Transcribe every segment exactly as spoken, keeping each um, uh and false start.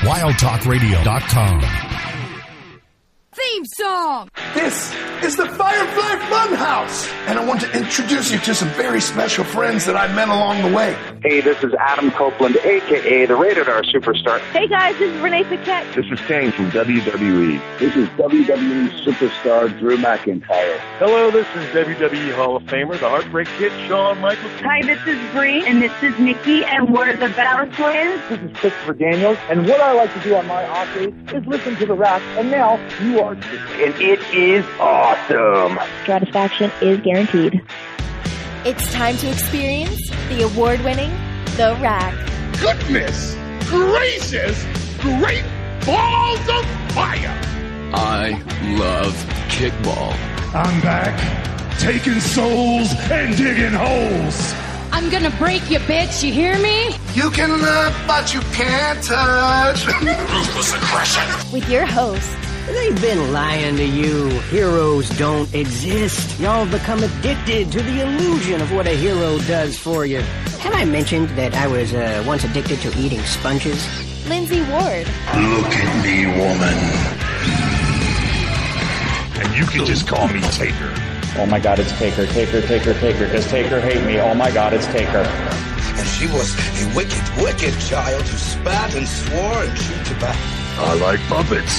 wild talk radio dot com. Theme song! This is the Firefly Funhouse, and I want to introduce you to some very special friends that I met along the way. Hey, this is Adam Copeland, a k a the Rated R Superstar. Hey guys, this is Renee Paquette. This is Kane from W W E. This is W W E Superstar Drew McIntyre. Hello, this is W W E Hall of Famer, the Heartbreak Kid, Shawn Michaels. Hi, this is Bree, and this is Nikki, and we're the Battle Twins. This is Christopher Daniels, and what I like to do on my off days is listen to the rap, and now you are too. And it is awesome. Satisfaction is guaranteed. It's time to experience the award-winning The Rack. Goodness gracious, great balls of fire! I love kickball. I'm back, taking souls and digging holes. I'm gonna break you, bitch, you hear me? You can look, but you can't touch. Ruthless aggression. With your host, they've been lying to you. Heroes don't exist. Y'all become addicted to the illusion of what a hero does for you. Have I mentioned that I was uh, once addicted to eating sponges? Lindsay Ward. Look at me, woman. And you can just call me Taker. Oh my God, it's Taker, Taker, Taker, Taker. Does Taker hate me? Oh my God, it's Taker. And she was a wicked, wicked child who spat and swore and chewed tobacco. I like puppets.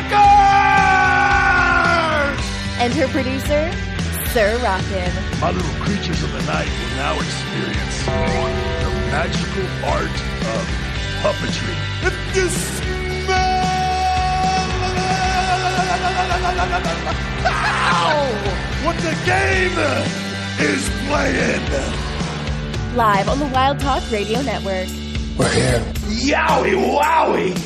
Stickers! And her producer, Sir Rockin'. My little creatures of the night will now experience the magical art of puppetry. If you smell... what the game is playing. Live on the Wild Talk Radio Network. We're here. Yowie wowie!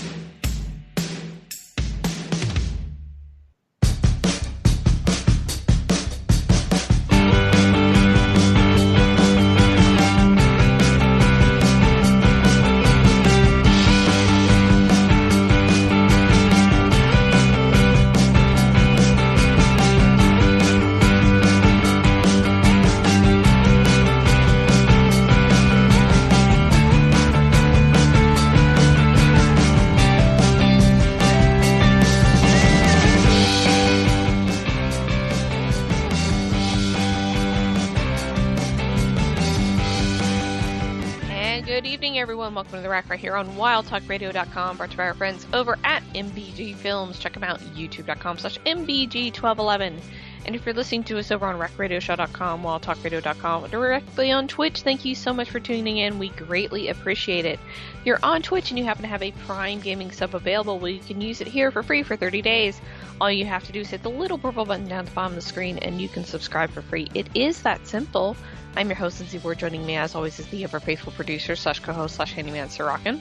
Everyone, welcome to The Rack right here on wild talk radio dot com, brought to you by our friends over at M B G Films. Check them out, youtube dot com slash M B G twelve eleven. And if you're listening to us over on rack radio show dot com, wild talk radio dot com, directly on Twitch, thank you so much for tuning in. We greatly appreciate it. If you're on Twitch and you happen to have a Prime Gaming sub available, well, you can use it here for free for thirty days. All you have to do is hit the little purple button down at the bottom of the screen and you can subscribe for free. It is that simple. I'm your host, Lindsay Ward. Joining me, as always, is the ever faithful producer slash co-host slash handyman, Sir Rockin'.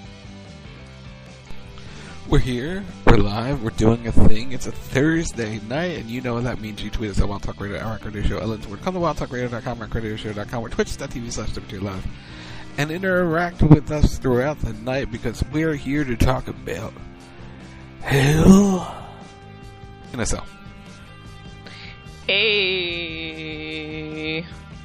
We're here. We're live. We're doing a thing. It's a Thursday night, and you know what that means. You tweet us at Wild Talk Radio, at Rack Radio Show, Ellen's Word. Come to wild talk radio dot com, rack radio show dot com, or twitch dot t v slash W two live. And interact with us throughout the night, because we're here to talk about hell in a cell. Hey.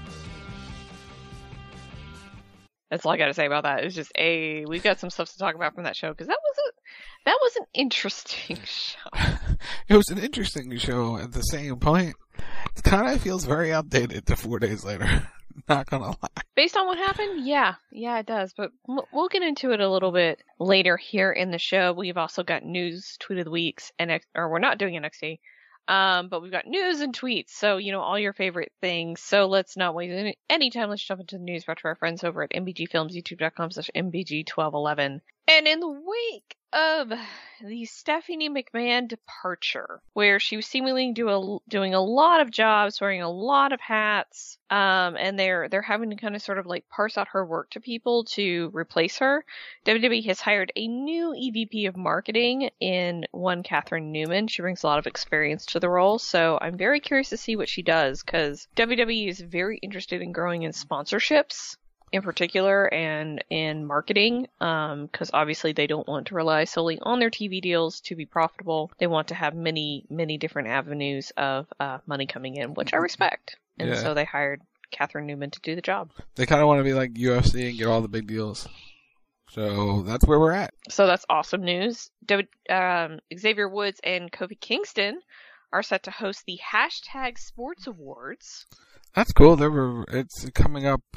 That's all I got to say about that. It's just a. We got some stuff to talk about from that show because that was a that was an interesting show. It was an interesting show. At the same point, it kind of feels very outdated to four days later. Not gonna lie. Based on what happened, yeah, yeah, it does. But we'll get into it a little bit later here in the show. We've also got news, tweet of the weeks, and or we're not doing N X T. Um, but we've got news and tweets, so, you know, all your favorite things. So let's not waste any, any time. Let's jump into the news brought to our friends over at M B G Films, youtube dot com slash M B G twelve eleven. And in the wake of the Stephanie McMahon departure, where she was seemingly do a, doing a lot of jobs, wearing a lot of hats, um, and they're they're having to kind of sort of like parse out her work to people to replace her, W W E has hired a new E V P of marketing in one Catherine Newman. She brings a lot of experience to the role, so I'm very curious to see what she does, because W W E is very interested in growing in sponsorships in particular and in marketing, um, because obviously they don't want to rely solely on their T V deals to be profitable. They want to have many, many different avenues of uh, money coming in, which I respect. And yeah. So they hired Catherine Newman to do the job. They kind of want to be like U F C and get all the big deals. So that's where we're at. So that's awesome news. W- um, Xavier Woods and Kofi Kingston are set to host the Hashtag Sports Awards. That's cool. They were. It's coming up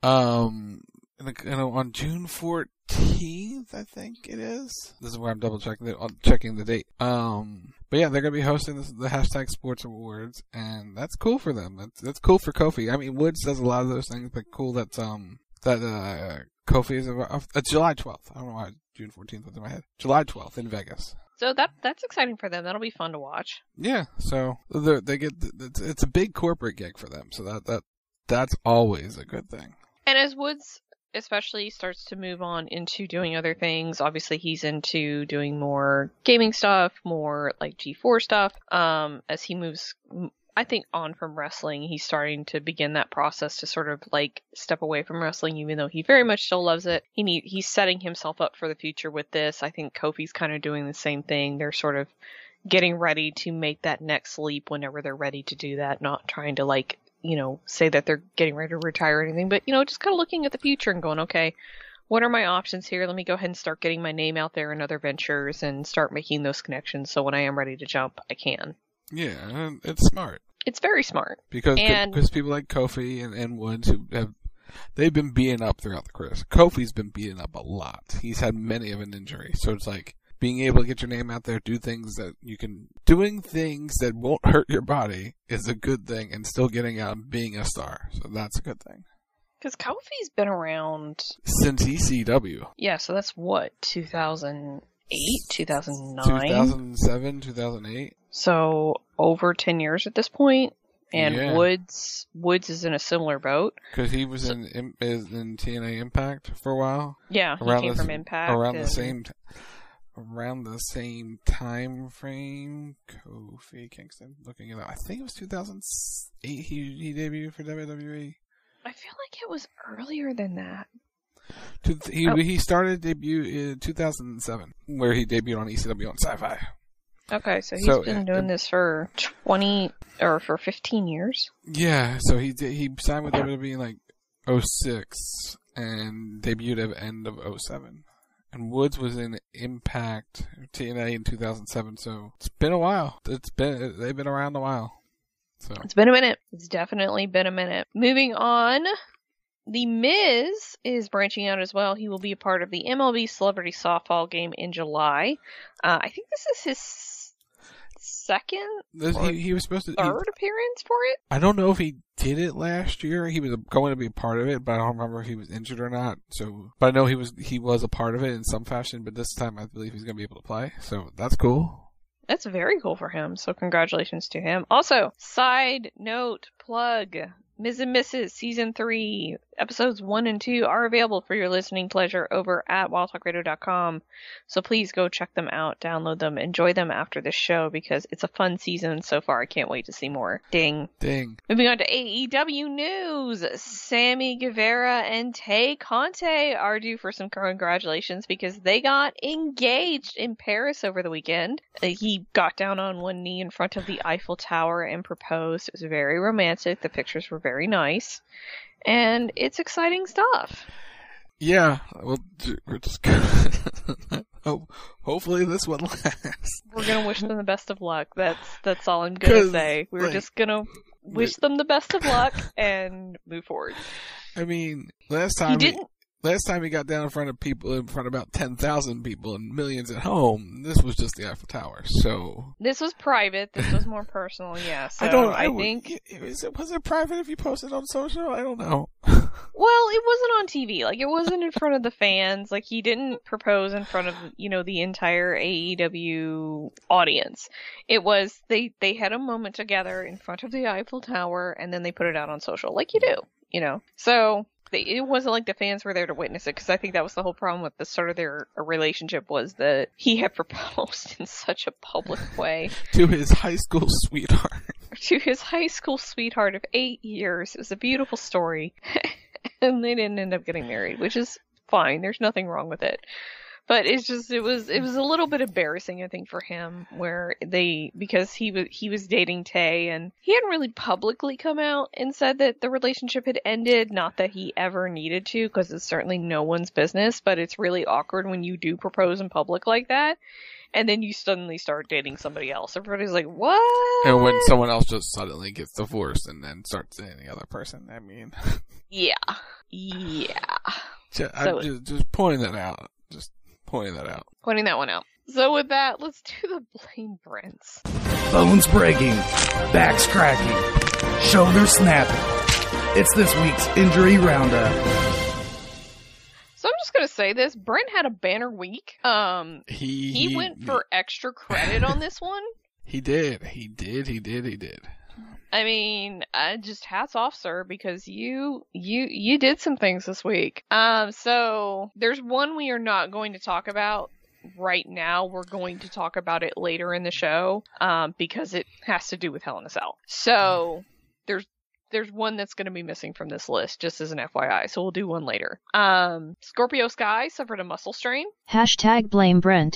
um, you know, on June fourteenth, I think it is. This is where I'm double checking the, checking the date. Um, but yeah, they're going to be hosting this, the Hashtag Sports Awards, and that's cool for them. That's, that's cool for Kofi. I mean, Woods does a lot of those things, but cool that's, um, that, uh, Kofi is, uh, it's July twelfth. I don't know why June fourteenth was in my head. July twelfth in Vegas. So that that's exciting for them. That'll be fun to watch. Yeah, so they get it's, it's a big corporate gig for them, so that that that's always a good thing. And as Woods especially starts to move on into doing other things, obviously he's into doing more gaming stuff, more like G four stuff. Um, as he moves, I think, on from wrestling, he's starting to begin that process to sort of like step away from wrestling, even though he very much still loves it. He need, he's setting himself up for the future with this. I think Kofi's kind of doing the same thing. They're sort of getting ready to make that next leap whenever they're ready to do that, not trying to like, you know, say that they're getting ready to retire or anything, but, you know, just kind of looking at the future and going, okay, what are my options here? Let me go ahead and start getting my name out there in other ventures and start making those connections so when I am ready to jump, I can. Yeah, it's smart. It's very smart. Because and, because people like Kofi and, and Woods who have, they've been beaten up throughout the career. Kofi's been beaten up a lot. He's had many of an injury. So it's like being able to get your name out there, do things that you can, doing things that won't hurt your body is a good thing, and still getting out and being a star. So that's a good thing. Because Kofi's been around since E C W. Yeah, so that's what, two thousand eight, two thousand nine? two thousand seven, two thousand eight. So over ten years at this point. And yeah. Woods Woods is in a similar boat. Because he was so, in in T N A Impact for a while. Yeah, he came the, from Impact. Around and... the same around the same time frame. Kofi Kingston, looking at it, I think it was two thousand eight he, he debuted for W W E. I feel like it was earlier than that. He, oh. he started debut in two thousand seven, where he debuted on E C W on Sci-Fi. Okay, so he's so, been uh, doing this for twenty or for fifteen years. Yeah, so he did, he signed with W W E in like oh six and debuted at the end of oh seven. And Woods was in Impact T N A in two thousand seven, so it's been a while. It's been they've been around a while. So it's been a minute. It's definitely been a minute. Moving on. The Miz is branching out as well. He will be a part of the M L B Celebrity Softball game in July. Uh, I think this is his second this, or he, he was supposed to third he, appearance for it. I don't know if he did it last year. He was going to be a part of it, but I don't remember if he was injured or not. So, but I know he was he was a part of it in some fashion. But this time, I believe he's going to be able to play. So that's cool. That's very cool for him. So congratulations to him. Also, side note plug. Miz and Missus Season three, Episodes one and two are available for your listening pleasure over at wild talk radio dot com. So please go check them out, download them, enjoy them after this show because it's a fun season so far. I can't wait to see more. Ding. Ding. Moving on to A E W news. Sammy Guevara and Tay Conte are due for some congratulations because they got engaged in Paris over the weekend. He got down on one knee in front of the Eiffel Tower and proposed. It was very romantic. The pictures were very nice. And it's exciting stuff. Yeah, well, we're just gonna oh, hopefully this one lasts. We're gonna wish them the best of luck. That's that's all I'm gonna say. We're like, just gonna wish them the best of luck and move forward. I mean, last time he didn't. Last time he got down in front of people, in front of about ten thousand people and millions at home, this was just the Eiffel Tower, so... This was private, this was more personal, yeah, so I don't I, I think... Was it, was it private if you posted on social? I don't know. Well, it wasn't on T V, like, it wasn't in front of the fans, like, he didn't propose in front of, you know, the entire A E W audience. It was, they, they had a moment together in front of the Eiffel Tower, and then they put it out on social, like you do, you know, so... It wasn't like the fans were there to witness it, because I think that was the whole problem with the start of their relationship was that he had proposed in such a public way. To his high school sweetheart. To his high school sweetheart of eight years. It was a beautiful story. And they didn't end up getting married, which is fine. There's nothing wrong with it. But it's just, it was, it was a little bit embarrassing, I think, for him, where they, because he was, he was dating Tay, and he hadn't really publicly come out and said that the relationship had ended. Not that he ever needed to, because it's certainly no one's business, but it's really awkward when you do propose in public like that, and then you suddenly start dating somebody else. Everybody's like, what? And when someone else just suddenly gets divorced and then starts dating the other person, I mean. Yeah. Yeah. Just, So- I'm just, just pointing that out. Just pointing that out. Pointing that one out. So with that, let's do the blame Brents. Bones breaking, backs cracking, shoulders snapping. It's this week's injury roundup. So I'm just gonna say this: Brent had a banner week. Um, He he he, went for extra credit on this one. He did. He did. He did. He did. I mean, uh, just hats off, sir, because you you you did some things this week. Um, so there's one we are not going to talk about right now. We're going to talk about it later in the show, um, because it has to do with Hell in a Cell. So there's there's one that's going to be missing from this list, just as an F Y I. So we'll do one later. Um, Scorpio Sky suffered a muscle strain. Hashtag blame Brent.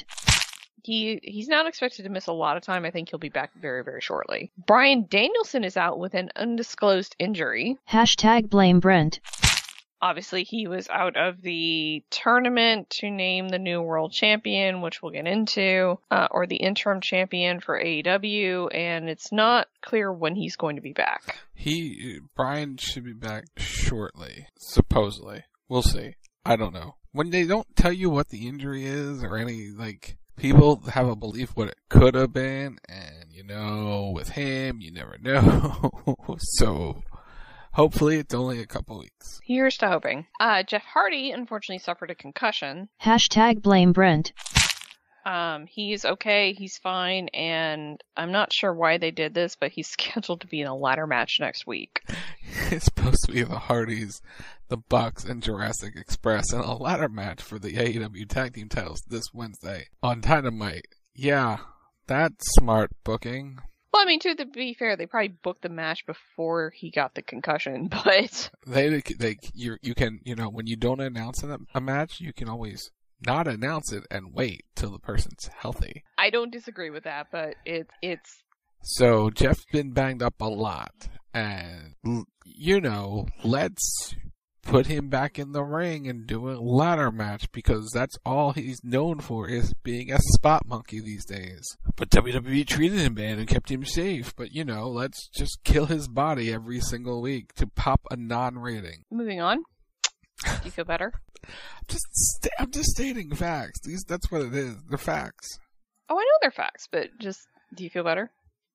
He he's not expected to miss a lot of time. I think he'll be back very, very shortly. Bryan Danielson is out with an undisclosed injury. Hashtag blame Brent. Obviously, he was out of the tournament to name the new world champion, which we'll get into, uh, or the interim champion for A E W, and it's not clear when he's going to be back. He Brian should be back shortly, supposedly. We'll see. I don't know. When they don't tell you what the injury is or any, like, people have a belief what it could have been, and you know, with him, you never know. So, hopefully it's only a couple weeks. Here's to hoping. Uh, Jeff Hardy unfortunately suffered a concussion. Hashtag blame Brent. Um, he's okay, he's fine, and I'm not sure why they did this, but he's scheduled to be in a ladder match next week. It's supposed to be the Hardys, the Bucks, and Jurassic Express in a ladder match for the A E W Tag Team titles this Wednesday on Dynamite. Yeah, that's smart booking. Well, I mean, to be fair, they probably booked the match before he got the concussion, but They, they, you, you can, you know, when you don't announce a, a match, you can always not announce it and wait till the person's healthy. I don't disagree with that, but it, it's... So, Jeff's been banged up a lot, and, you know, let's put him back in the ring and do a ladder match, because that's all he's known for, is being a spot monkey these days. But W W E treated him bad and kept him safe, but, you know, let's just kill his body every single week to pop a non-rating. Moving on. Do you feel better? Just st- I'm just stating facts. These that's what it is. They're facts. Oh, I know they're facts, but just, do you feel better?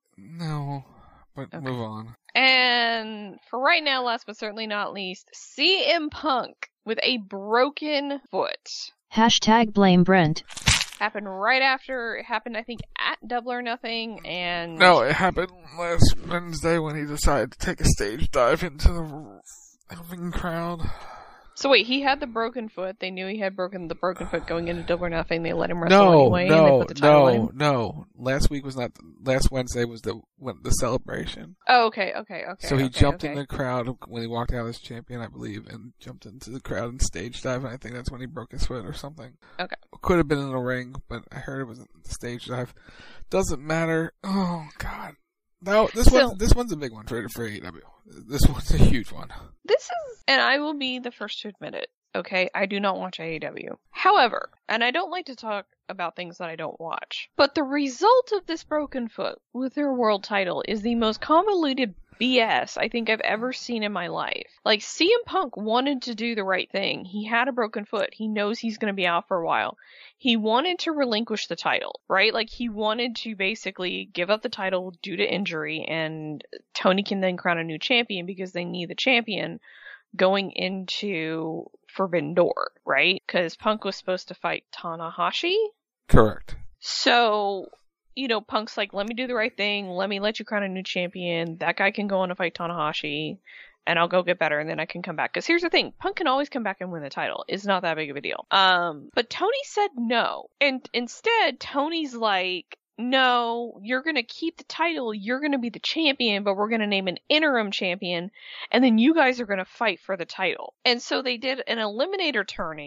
No, but Okay. move on. And for right now, last but certainly not least, C M Punk with a broken foot. Hashtag blame Brent. happened right after, it happened I think at Double or Nothing, and... No, it happened last Wednesday when he decided to take a stage dive into the ring crowd. So wait, he had the broken foot, they knew he had broken the broken foot going into Double or Nothing, they let him wrestle no, anyway, no, and they put the title on no, him? no. Last week was not, last Wednesday was the when, the celebration. Oh, okay, okay, okay. So he okay, jumped okay. in the crowd when he walked out as champion, I believe, and jumped into the crowd and stage dive, and I think that's when he broke his foot or something. Okay. Could have been in the ring, but I heard it was a stage dive. Doesn't matter. Oh, God. No, this So- one, this one's a big one for, for A E W. This one's a huge one. This is, and I will be the first to admit it, okay? I do not watch A E W. However, and I don't like to talk about things that I don't watch, but the result of this broken foot with their world title is the most convoluted B S I think I've ever seen in my life. Like, C M Punk wanted to do the right thing. He had a broken foot. He knows he's going to be out for a while. He wanted to relinquish the title, right? Like, he wanted to basically give up the title due to injury, and Tony can then crown a new champion because they need the champion going into Forbidden Door, right? Because Punk was supposed to fight Tanahashi. Correct. So, you know, Punk's like, let me do the right thing. Let me let you crown a new champion. That guy can go on to fight Tanahashi, and I'll go get better, and then I can come back. Because here's the thing. Punk can always come back and win the title. It's not that big of a deal. Um, but Tony said no. And instead, Tony's like, no, you're going to keep the title. You're going to be the champion, but we're going to name an interim champion, and then you guys are going to fight for the title. And so they did an eliminator tourney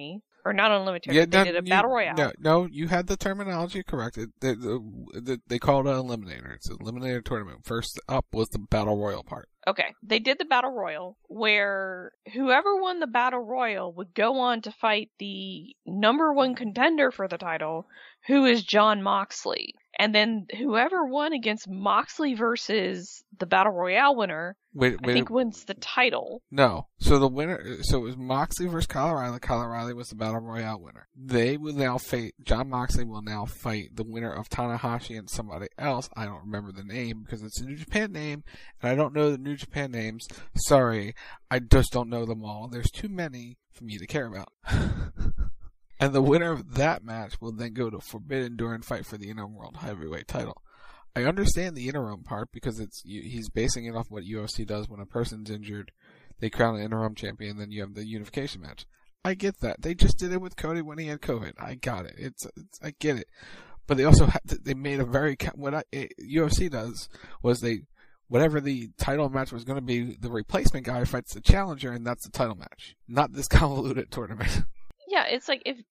Or not unlimited. Yeah, they no, did a you, battle royale. No, no, you had the terminology corrected. They, the, the, they called it an eliminator. It's an eliminator tournament. First up was the battle royal part. Okay, they did the battle royal where whoever won the battle royal would go on to fight the number one contender for the title, who is Jon Moxley. And then whoever won against Moxley versus the battle royale winner, wait, wait, I think wins the title. No, so the winner, so it was Moxley versus Kyle O'Reilly. Kyle O'Reilly was the battle royale winner. They will now fight. Jon Moxley will now fight the winner of Tanahashi and somebody else. I don't remember the name because it's a New Japan name, and I don't know the New Japan names. Sorry, I just don't know them all. There's too many for me to care about. And the winner of that match will then go to Forbidden Door and fight for the interim world heavyweight title. I understand the interim part because it's he's basing it off what U F C does when a person's injured. They crown an interim champion, then you have the unification match. I get that. They just did it with Cody when he had COVID. I got it. It's, it's I get it. But they also had to, they made a very what I, it, U F C does was they whatever the title match was going to be, the replacement guy fights the challenger, and that's the title match, not this convoluted tournament. Yeah, it's like if,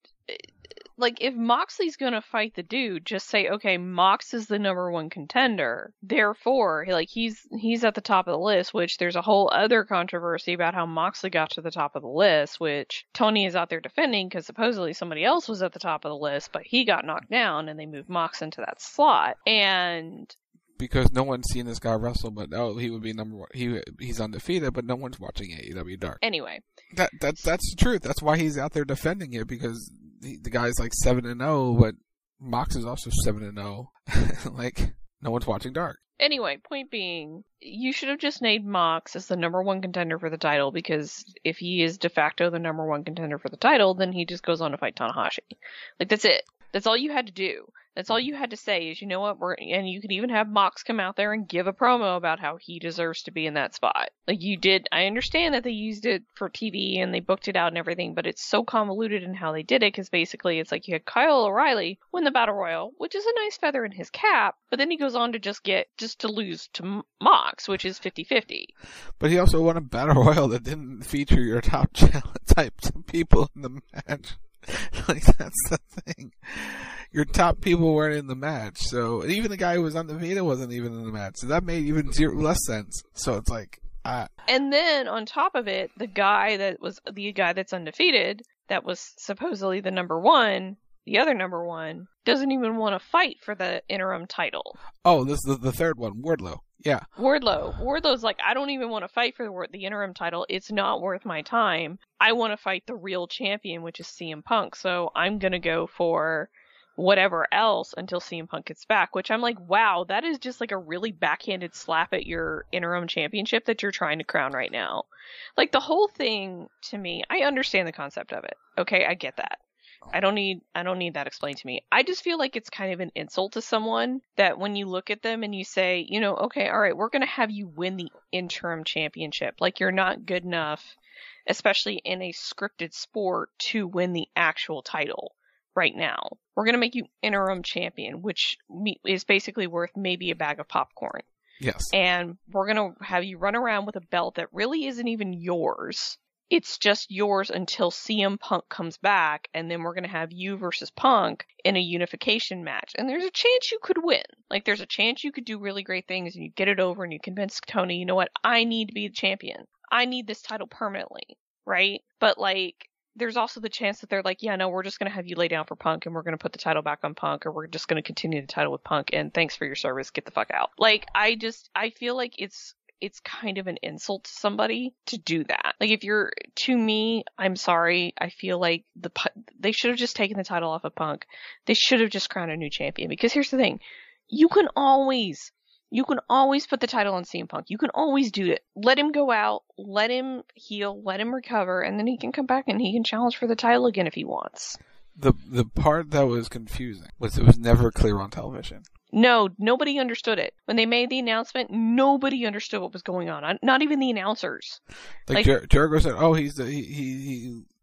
like if Moxley's gonna fight the dude, just say, okay, Mox is the number one contender. Therefore, like he's he's at the top of the list. Which there's a whole other controversy about how Moxley got to the top of the list, which Tony is out there defending because supposedly somebody else was at the top of the list, but he got knocked down, and they moved Mox into that slot. And because no one's seen this guy wrestle, but oh, he would be number one. He he's undefeated, but no one's watching A E W Dark. Anyway, that that that's the truth. That's why he's out there defending it because the, the guy's like seven and zero, but Mox is also seven and zero. Like no one's watching Dark. Anyway, point being, you should have just named Mox as the number one contender for the title because if he is de facto the number one contender for the title, then he just goes on to fight Tanahashi. Like that's it. That's all you had to do. That's all you had to say is, you know what, we're, and you could even have Mox come out there and give a promo about how he deserves to be in that spot. Like you did, I understand that they used it for T V and they booked it out and everything, but it's so convoluted in how they did it because basically it's like you had Kyle O'Reilly win the Battle Royal, which is a nice feather in his cap, but then he goes on to just get, just to lose to Mox, which is fifty-fifty. But he also won a Battle Royal that didn't feature your top types of people in the match. Like, that's the thing. Your top people weren't in the match, so and even the guy who was undefeated wasn't even in the match. So that made even zero, less sense. So it's like, ah. And then on top of it, the guy that was the guy that's undefeated, that was supposedly the number one, the other number one, doesn't even want to fight for the interim title. Oh, this is the third one, Wardlow. Yeah. Wardlow. Wardlow's like, I don't even want to fight for the, the interim title. It's not worth my time. I want to fight the real champion, which is C M Punk. So I'm going to go for whatever else until C M Punk gets back, which I'm like, wow, that is just like a really backhanded slap at your interim championship that you're trying to crown right now. Like the whole thing to me, I understand the concept of it. Okay, I get that. I don't need I don't need that explained to me. I just feel like it's kind of an insult to someone that when you look at them and you say, you know, okay, all right, we're going to have you win the interim championship. Like you're not good enough, especially in a scripted sport, to win the actual title right now. We're going to make you interim champion, which is basically worth maybe a bag of popcorn. Yes. And we're going to have you run around with a belt that really isn't even yours. It's just yours until C M Punk comes back, and then we're going to have you versus Punk in a unification match. And there's a chance you could win. Like, there's a chance you could do really great things, and you get it over, and you convince Tony, you know what, I need to be the champion. I need this title permanently, right? But, like, there's also the chance that they're like, yeah, no, we're just going to have you lay down for Punk, and we're going to put the title back on Punk, or we're just going to continue the title with Punk, and thanks for your service, get the fuck out. Like, I just, I feel like it's, it's kind of an insult to somebody to do that. Like, if you're, to me, I'm sorry, I feel like the they should have just taken the title off of Punk. They should have just crowned a new champion. Because here's the thing, you can always, you can always put the title on C M Punk. You can always do it. Let him go out, let him heal, let him recover, and then he can come back and he can challenge for the title again if he wants. The the part that was confusing was it was never clear on television. No, nobody understood it. When they made the announcement, nobody understood what was going on. Not even the announcers. Like, like Jer- Jericho said, oh, he's the, he, he, he,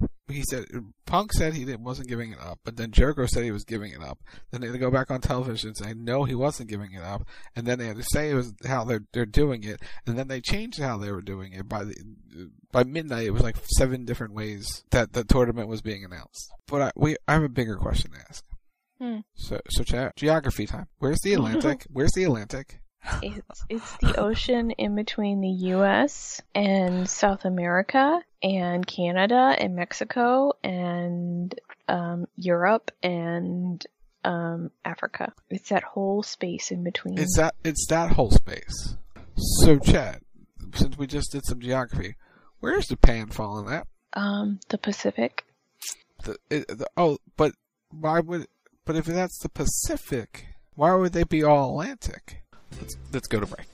he said Punk said he didn't, wasn't giving it up, but then Jericho said he was giving it up. Then they had to go back on television and say no, he wasn't giving it up, and then they had to say it was how they're they're doing it, and then they changed how they were doing it. By the by midnight, it was like seven different ways that the tournament was being announced. But I, we I have a bigger question to ask. Hmm. So so chat geography time. Where's the Atlantic? Where's the Atlantic? It's, it's the ocean in between the U S and South America and Canada and Mexico and um, Europe and um, Africa. It's that whole space in between. It's that it's that whole space. So, Chad, since we just did some geography, where's Japan falling at? Um, the Pacific. The, it, the oh, but why would? But if that's the Pacific, why would they be all Atlantic? Let's let's go to break.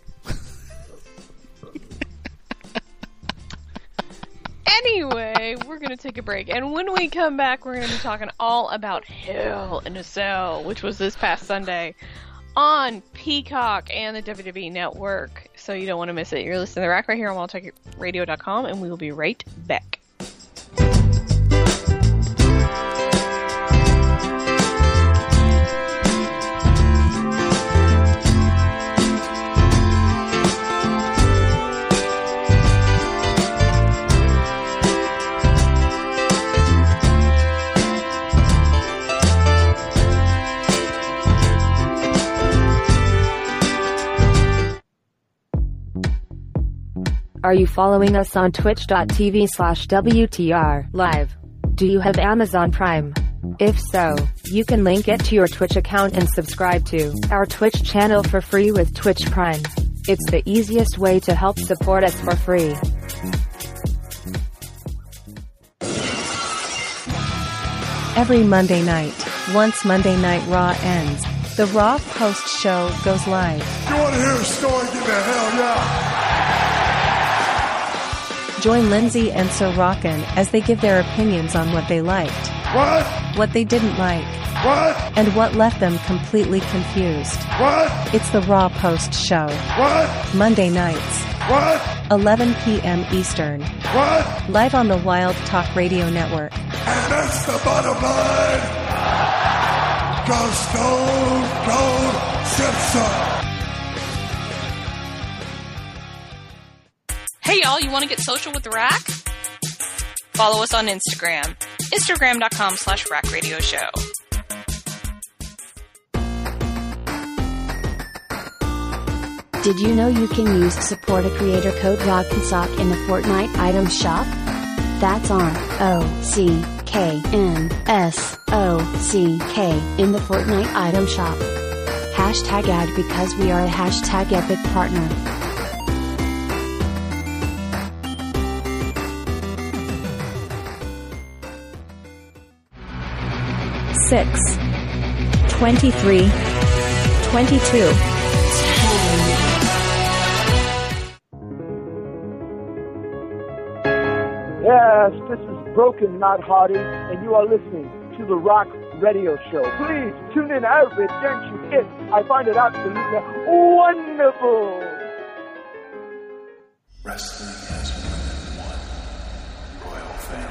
Anyway, we're going to take a break. And when we come back, we're going to be talking all about Hell in a Cell, which was this past Sunday on Peacock and the W W E Network. So you don't want to miss it. You're listening to The Rack right here on wild talk radio dot com, and we will be right back. Are you following us on twitch.tv slash WTR live? Do you have Amazon Prime? If so, you can link it to your Twitch account and subscribe to our Twitch channel for free with Twitch Prime. It's the easiest way to help support us for free. Every Monday night, once Monday Night Raw ends, the Raw Post Show goes live. You want to hear a story? Get the hell yeah! Join Lindsay and Sir Rockin' as they give their opinions on what they liked, what, what they didn't like, what, and what left them completely confused. What? It's the Raw Post Show. What? Monday nights. What? eleven p.m. Eastern. What? Live on the Wild Talk Radio Network. And that's the bottom line. Go Stone Cold Simpson. Hey y'all, you want to get social with The Rack? Follow us on Instagram. Instagram.com slash Rack Radio Show. Did you know you can use Support a Creator code ROCK'n'SOCK in the Fortnite item shop? That's R O C K N S O C K in the Fortnite item shop. Hashtag ad because we are a hashtag epic partner. Six, twenty-three, twenty-two. Yes, this is Broken Not Hardy, and you are listening to The Rock Radio Show. Please tune in every chance you get. I find it absolutely wonderful. Wrestling has more than one royal family.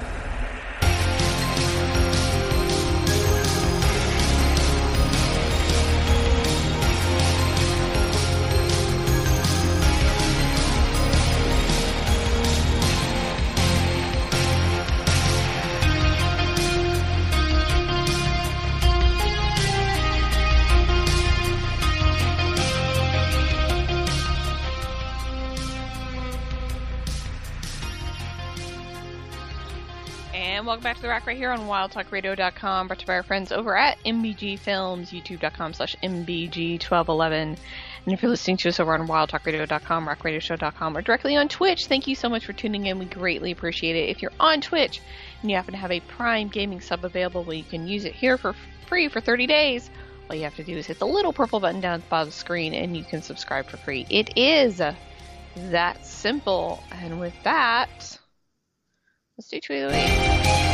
Welcome back to The Rack right here on wild talk radio dot com, brought to you by our friends over at M B G Films, youtube.com slash M B G twelve eleven. And if you're listening to us over on wild talk radio dot com, rack radio show dot com, or directly on Twitch, thank you so much for tuning in. We greatly appreciate it. If you're on Twitch and you happen to have a Prime Gaming sub available, well, you can use it here for free for thirty days. All you have to do is hit the little purple button down at the bottom of the screen and you can subscribe for free. It is that simple. And with that, let's do Tweet of the Week.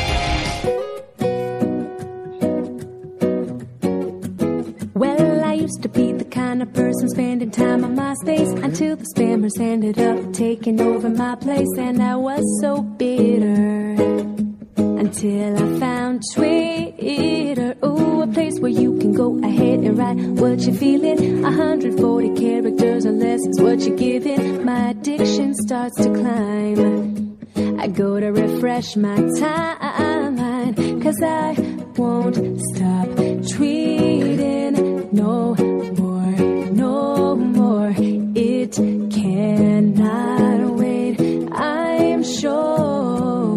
Well, I used to be the kind of person spending time on MySpace until the spammers ended up taking over my place, and I was so bitter. until I found Twitter. Oh, a place where you can go ahead and write what you're feeling. one hundred forty characters or less is what you're giving. My addiction starts to climb. I go to refresh my timeline, 'cause I won't stop tweeting no more, no more. It cannot wait, I'm sure.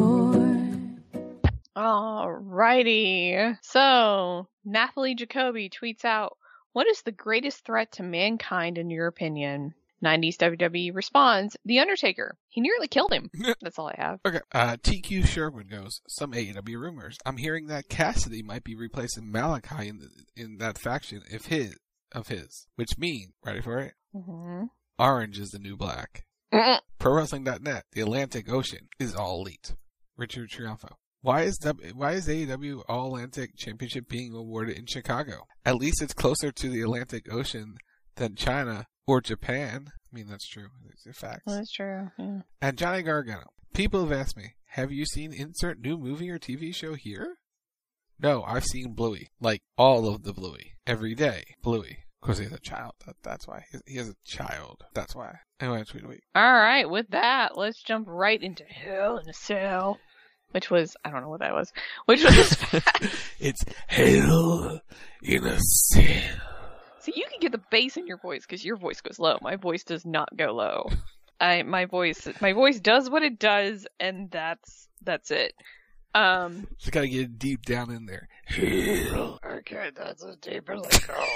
Alrighty. So, Nathalie Jacoby tweets out, what is the greatest threat to mankind in your opinion? nineties W W E responds, The Undertaker. He nearly killed him. That's all I have. Okay. Uh, T Q Sherwood goes, some A E W rumors. I'm hearing that Cassidy might be replacing Malachi in the, in that faction if his, of his. Which means, ready for it? Mm-hmm. Orange is the new black. Pro Wrestling dot net, the Atlantic Ocean is all elite. Richard Triunfo. Why is w, why is A E W All Atlantic Championship being awarded in Chicago? At least it's closer to the Atlantic Ocean than China or Japan. I mean, that's true. It's a fact. That's true. Yeah. And Johnny Gargano. People have asked me, have you seen insert new movie or T V show here? No, I've seen Bluey. Like, all of the Bluey. Every day. Bluey. Of course, he has a child. That, that's why. He has a child. That's why. Anyway, tweet a week. Alright, with that, let's jump right into Hell in a Cell. Which was, I don't know what that was. Which was It's Hell in a Cell. See, you can get the bass in your voice because your voice goes low. My voice does not go low. I my voice my voice does what it does, and that's that's it. Um, just gotta get deep down in there. Okay, that's as deep as I go.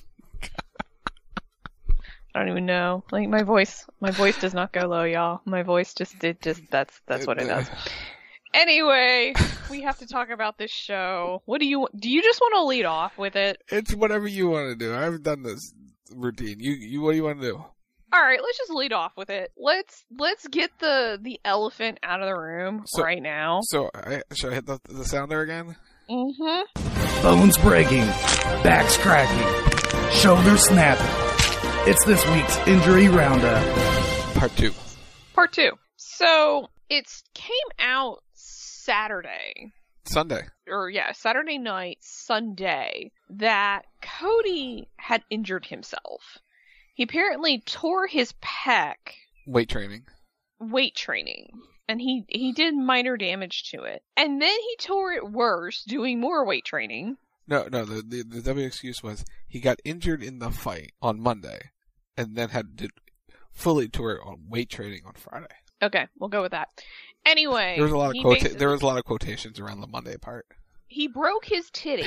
I don't even know. Like my voice, my voice does not go low, y'all. My voice just it just that's that's what it does. Anyway, we have to talk about this show. What do you do? You just want to lead off with it? It's whatever you want to do. I haven't done this routine. You, you, what do you want to do? All right, let's just lead off with it. Let's let's get the the elephant out of the room so, right now. So, I, should I hit the, the sounder again? Mm-hmm. Bones breaking, backs cracking, shoulders snapping. It's this week's injury roundup. Part two. Part two. So it came out Saturday. Sunday. Or yeah, Saturday night, Sunday, that Cody had injured himself. He apparently tore his pec. Weight training. Weight training. And he, he did minor damage to it. And then he tore it worse doing more weight training. No, no, the, the, the W excuse was he got injured in the fight on Monday and then had to fully tore it on weight training on Friday. Okay, we'll go with that. Anyway, there was a lot of quota- there was a lot of quotations around the Monday part. He broke his titty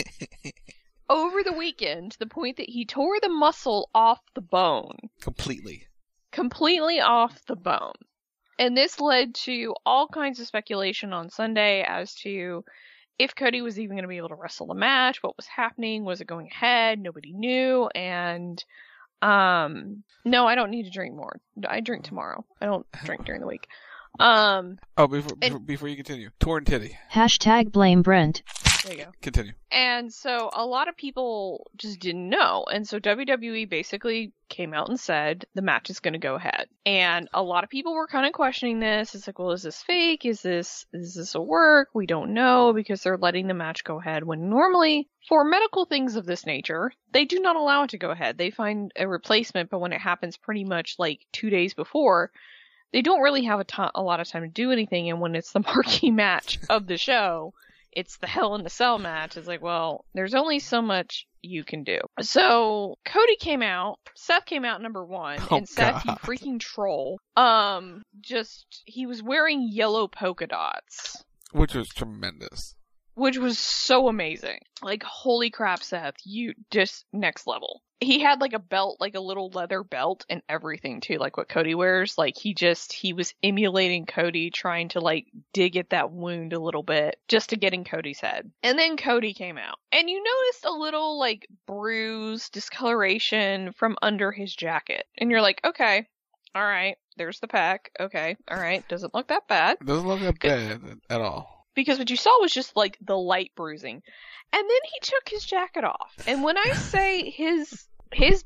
over the weekend to the point that he tore the muscle off the bone. Completely. Completely off the bone. And this led to all kinds of speculation on Sunday as to if Cody was even going to be able to wrestle the match, what was happening, was it going ahead, nobody knew, and um, no, I don't need to drink more. I drink tomorrow. I don't drink during the week. Um. Oh, before and, before, before you continue, torn titty. Hashtag blame Brent. There you go. Continue. And so a lot of people just didn't know, and so W W E basically came out and said the match is going to go ahead. And a lot of people were kind of questioning this. It's like, well, is this fake? Is this is this a work? We don't know because they're letting the match go ahead when normally for medical things of this nature, they do not allow it to go ahead. They find a replacement, but when it happens pretty much like two days before, they don't really have a, to- a lot of time to do anything, and when it's the marquee match of the show, it's the Hell in a Cell match. It's like, well, there's only so much you can do. So, Cody came out, Seth came out number one, oh, and Seth, God. you freaking troll, um, just, he was wearing yellow polka dots. Which was tremendous. Which was so amazing. Like, holy crap, Seth, you just next level. He had like a belt, like a little leather belt and everything too, like what Cody wears. Like he just, he was emulating Cody, trying to like dig at that wound a little bit just to get in Cody's head. And then Cody came out and you noticed a little like bruise, discoloration from under his jacket. And you're like, okay, all right, there's the pack. Okay, all right, doesn't look that bad. Doesn't look that bad at all. Because what you saw was just like the light bruising. And then he took his jacket off. And when I say his his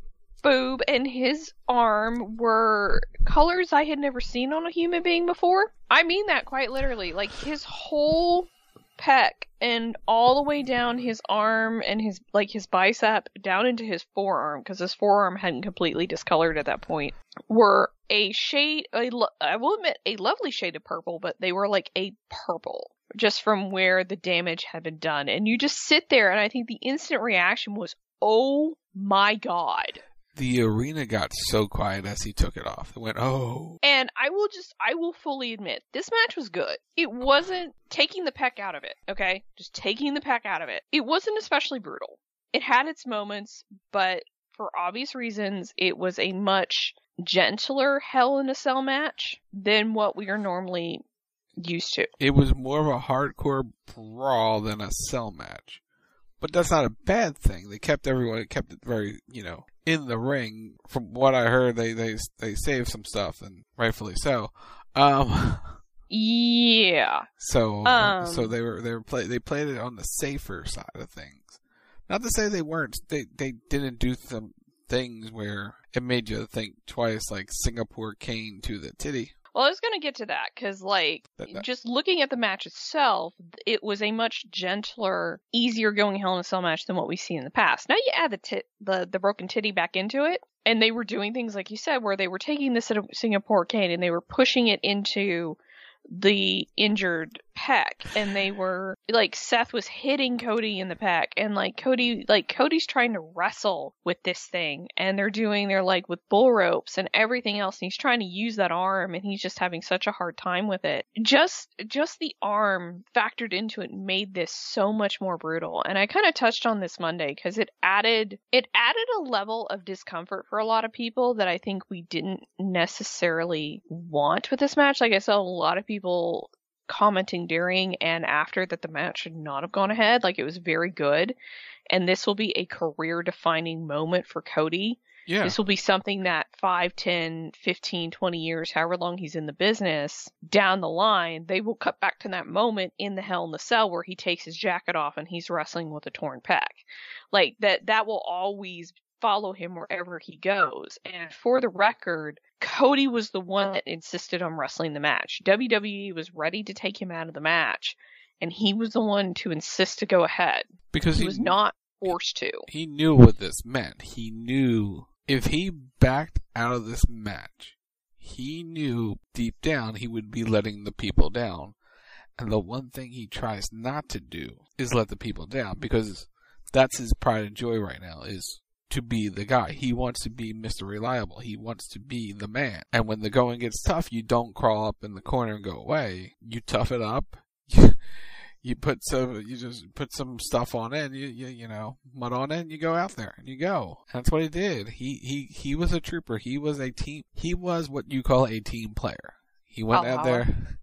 boob and his arm were colors I had never seen on a human being before. I mean that quite literally. Like, his whole pec and all the way down his arm and his, like, his bicep down into his forearm, because his forearm hadn't completely discolored at that point, were a shade, a, I will admit, a lovely shade of purple, but they were like a purple, just from where the damage had been done. And you just sit there, and I think the instant reaction was, oh my god. The arena got so quiet as he took it off. It went, oh. And I will just, I will fully admit, this match was good. It wasn't taking the peck out of it, okay? Just taking the peck out of it. It wasn't especially brutal. It had its moments, but for obvious reasons, it was a much gentler Hell in a Cell match than what we are normally used to. It was more of a hardcore brawl than a cell match. But that's not a bad thing. They kept everyone, it kept it very, you know, in the ring. From what I heard, they, they, they saved some stuff, and rightfully so. Um, yeah. So, um, so they were, they were play, they played it on the safer side of things. Not to say they weren't, they, they didn't do some things where it made you think twice, like Singapore Kane to the titty. Well, I was going to get to that, because, like, that, that. just looking at the match itself, it was a much gentler, easier going Hell in a Cell match than what we see in the past. Now you add the tit, the, the broken titty back into it, and they were doing things, like you said, where they were taking this Singapore Kane and they were pushing it into the injured pec, and they were, like, Seth was hitting Cody in the pec, and, like, Cody, like, Cody's trying to wrestle with this thing, and they're doing their, like, with bull ropes and everything else, and he's trying to use that arm, and he's just having such a hard time with it. Just, just the arm factored into it made this so much more brutal, and I kind of touched on this Monday, because it added, it added a level of discomfort for a lot of people that I think we didn't necessarily want with this match. Like, I saw a lot of people commenting during and after that the match should not have gone ahead. Like, it was very good, and this will be a career defining moment for Cody. Yeah. This will be something that five, ten, fifteen, twenty years, however long he's in the business, down the line, they will cut back to that moment in the Hell in the Cell where he takes his jacket off and he's wrestling with a torn pec. Like, that that will always follow him wherever he goes. And for the record, Cody was the one that insisted on wrestling the match. W W E was ready to take him out of the match, and he was the one to insist to go ahead. Because he, he was not forced to. He knew what this meant. He knew if he backed out of this match, he knew deep down he would be letting the people down. And the one thing he tries not to do is let the people down, because that's his pride and joy right now, is to be the guy. He wants to be Mister Reliable. He wants to be the man. And when the going gets tough, you don't crawl up in the corner and go away. You tough it up. You put some, you just put some stuff on it, and you, you, you know, mud on it, and you go out there, and you go. And that's what he did. He, he, he was a trooper. He was a team, he was what you call a team player. He went out there.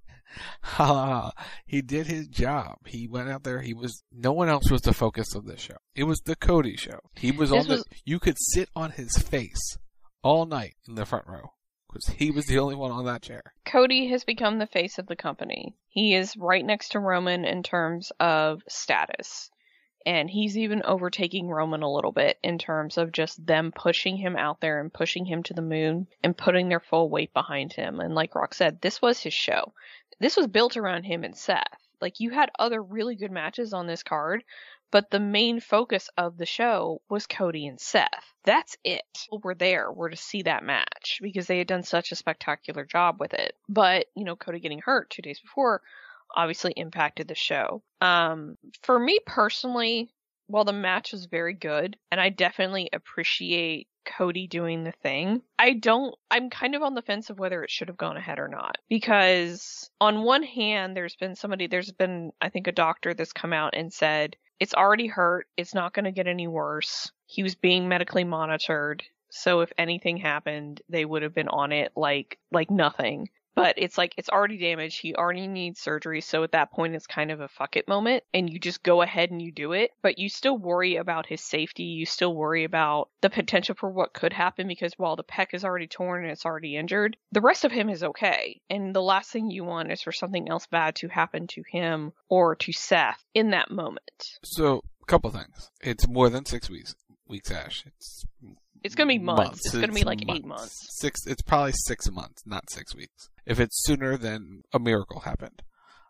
He did his job. He went out there. He was, no one else was the focus of this show. It was the Cody show. He was this on was, the, you could sit on his face all night in the front row, because he was the only one on that chair. Cody has become the face of the company. He is right next to Roman in terms of status. And he's even overtaking Roman a little bit in terms of just them pushing him out there and pushing him to the moon and putting their full weight behind him. And like Rock said, this was his show. This was built around him and Seth. Like, you had other really good matches on this card, but the main focus of the show was Cody and Seth. That's it. People were there, were to see that match, because they had done such a spectacular job with it. But, you know, Cody getting hurt two days before obviously impacted the show. Um, for me personally, while the match was very good, and I definitely appreciate Cody doing the thing, I don't, I'm kind of on the fence of whether it should have gone ahead or not. Because on one hand, there's been somebody, there's been, I think, a doctor that's come out and said, it's already hurt, it's not going to get any worse. He was being medically monitored, so if anything happened, they would have been on it like, like nothing. But it's like, it's already damaged. He already needs surgery. So at that point, it's kind of a fuck it moment. And you just go ahead and you do it. But you still worry about his safety. You still worry about the potential for what could happen. Because while the pec is already torn and it's already injured, the rest of him is okay. And the last thing you want is for something else bad to happen to him or to Seth in that moment. So, a couple things. It's more than six weeks. Weeks, Ash. It's It's gonna be months. months. It's gonna be like months. eight months. Six. It's probably six months, not six weeks. If it's sooner, then a miracle happened.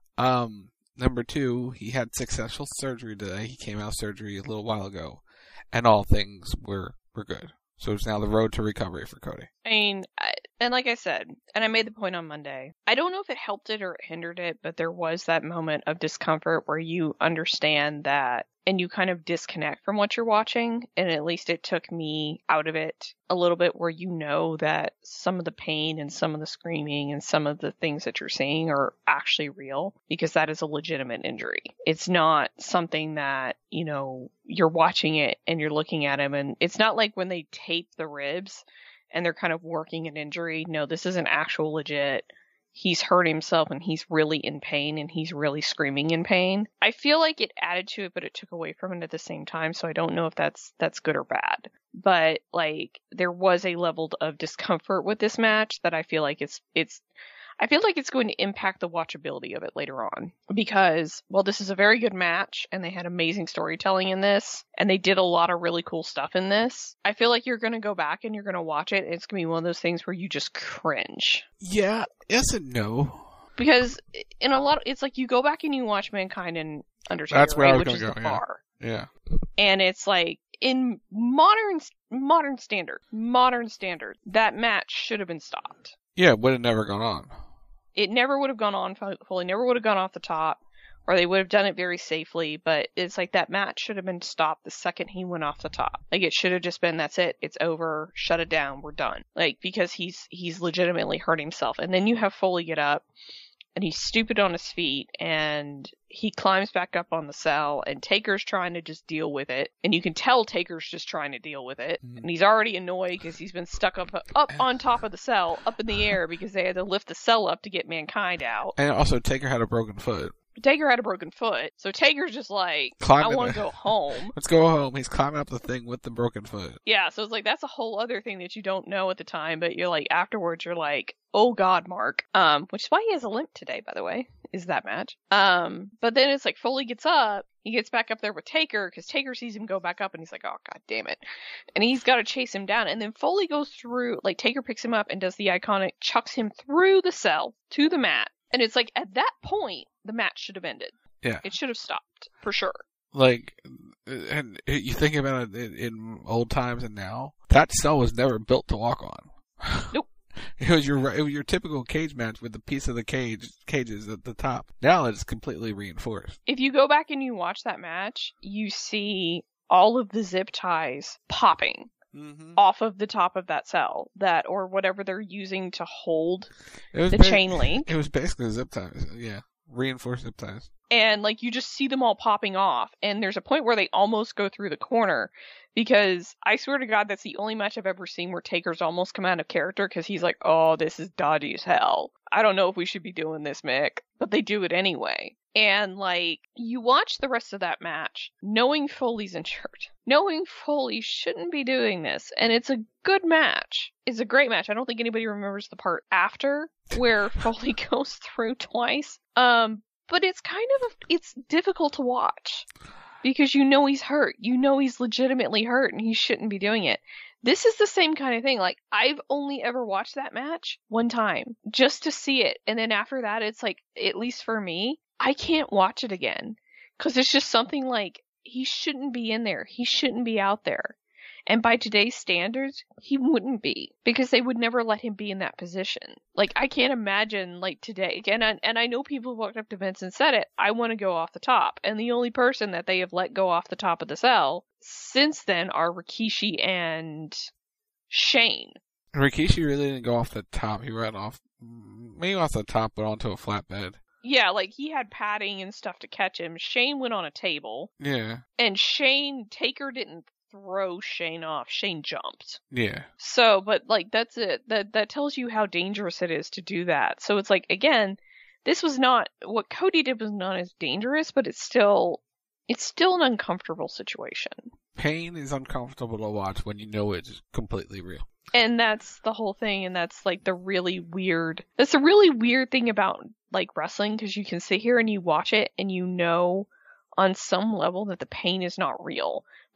Um, number two, he had successful surgery today. He came out of surgery a little while ago, and all things were were good. So it's now the road to recovery for Cody. I mean, I, and like I said, and I made the point on Monday, I don't know if it helped it or it hindered it, but there was that moment of discomfort where you understand that and you kind of disconnect from what you're watching. And at least it took me out of it a little bit, where you know that some of the pain and some of the screaming and some of the things that you're seeing are actually real, because that is a legitimate injury. It's not something that, you know, you're watching it and you're looking at him, and it's not like when they tape the ribs and they're kind of working an injury. No, this is an actual legit. He's hurt himself and he's really in pain and he's really screaming in pain. I feel like it added to it, but it took away from it at the same time. So I don't know if that's, that's good or bad, but like there was a level of discomfort with this match that I feel like it's, it's, I feel like it's going to impact the watchability of it later on, because, well, this is a very good match and they had amazing storytelling in this and they did a lot of really cool stuff in this. I feel like you're going to go back and you're going to watch it and it's going to be one of those things where you just cringe. Yeah, yes and no. Because in a lot of, it's like you go back and you watch Mankind and Undertaker, That's where right, I was which is gonna the go, yeah. bar. Yeah. And it's like, in modern, modern standard, modern standard, that match should have been stopped. Yeah, it would have never gone on. It never would have gone on fully, never would have gone off the top, or they would have done it very safely, but it's like that match should have been stopped the second he went off the top. Like, it should have just been, that's it, it's over, shut it down, we're done. Like, because he's, he's legitimately hurt himself. And then you have Foley get up, and he's stupid on his feet, and he climbs back up on the cell, and Taker's trying to just deal with it, and you can tell Taker's just trying to deal with it, mm. and he's already annoyed because he's been stuck up up on top of the cell, up in the air, because they had to lift the cell up to get Mankind out. And also, Taker had a broken foot. Taker had a broken foot, so Taker's just like, climbing I want to go home. Let's go home. He's climbing up the thing with the broken foot. Yeah, so it's like, that's a whole other thing that you don't know at the time, but you're like, afterwards, you're like, oh god, Mark. Um, which is why he has a limp today, by the way, is that match. Um, but then it's like, Foley gets up, he gets back up there with Taker, because Taker sees him go back up, and he's like, oh god damn it. And he's got to chase him down, and then Foley goes through, like, Taker picks him up and does the iconic, chucks him through the cell to the mat. And it's like, at that point, the match should have ended. Yeah. It should have stopped, for sure. Like, and you think about it in old times and now, that cell was never built to walk on. Nope. It was your it was your typical cage match with the piece of the cage cages at the top. Now it's completely reinforced. If you go back and you watch that match, you see all of the zip ties popping. Mm-hmm. Off of the top of that cell, that or whatever they're using to hold the ba- chain link. It was basically zip ties, yeah, reinforced zip ties. And like you just see them all popping off, and there's a point where they almost go through the corner, because I swear to God, that's the only match I've ever seen where Taker's almost come out of character because he's like, "Oh, this is dodgy as hell. I don't know if we should be doing this, Mick," but they do it anyway. And, like, you watch the rest of that match, knowing Foley's injured, knowing Foley shouldn't be doing this, and it's a good match. It's a great match. I don't think anybody remembers the part after, where Foley goes through twice. Um, but it's kind of, a, it's difficult to watch, because you know he's hurt. You know he's legitimately hurt, and he shouldn't be doing it. This is the same kind of thing. Like, I've only ever watched that match one time, just to see it, and then after that, it's like, at least for me, I can't watch it again, because it's just something like, he shouldn't be in there. He shouldn't be out there. And by today's standards, he wouldn't be, because they would never let him be in that position. Like, I can't imagine, like, today, again, and, and I know people walked up to Vince and said it, I want to go off the top. And the only person that they have let go off the top of the cell since then are Rikishi and Shane. Rikishi really didn't go off the top. He ran off, maybe off the top, but onto a flatbed. Yeah, like, he had padding and stuff to catch him. Shane went on a table. Yeah. And Shane, Taker didn't throw Shane off. Shane jumped. Yeah. So, but, like, that's it. That that tells you how dangerous it is to do that. So it's like, again, this was not, what Cody did was not as dangerous, but it's still, it's still an uncomfortable situation. Pain is uncomfortable to watch when you know it's completely real. And that's the whole thing, and that's, like, the really weird, that's the really weird thing about, like, wrestling, because you can sit here and you watch it, and you know on some level that the pain is not real.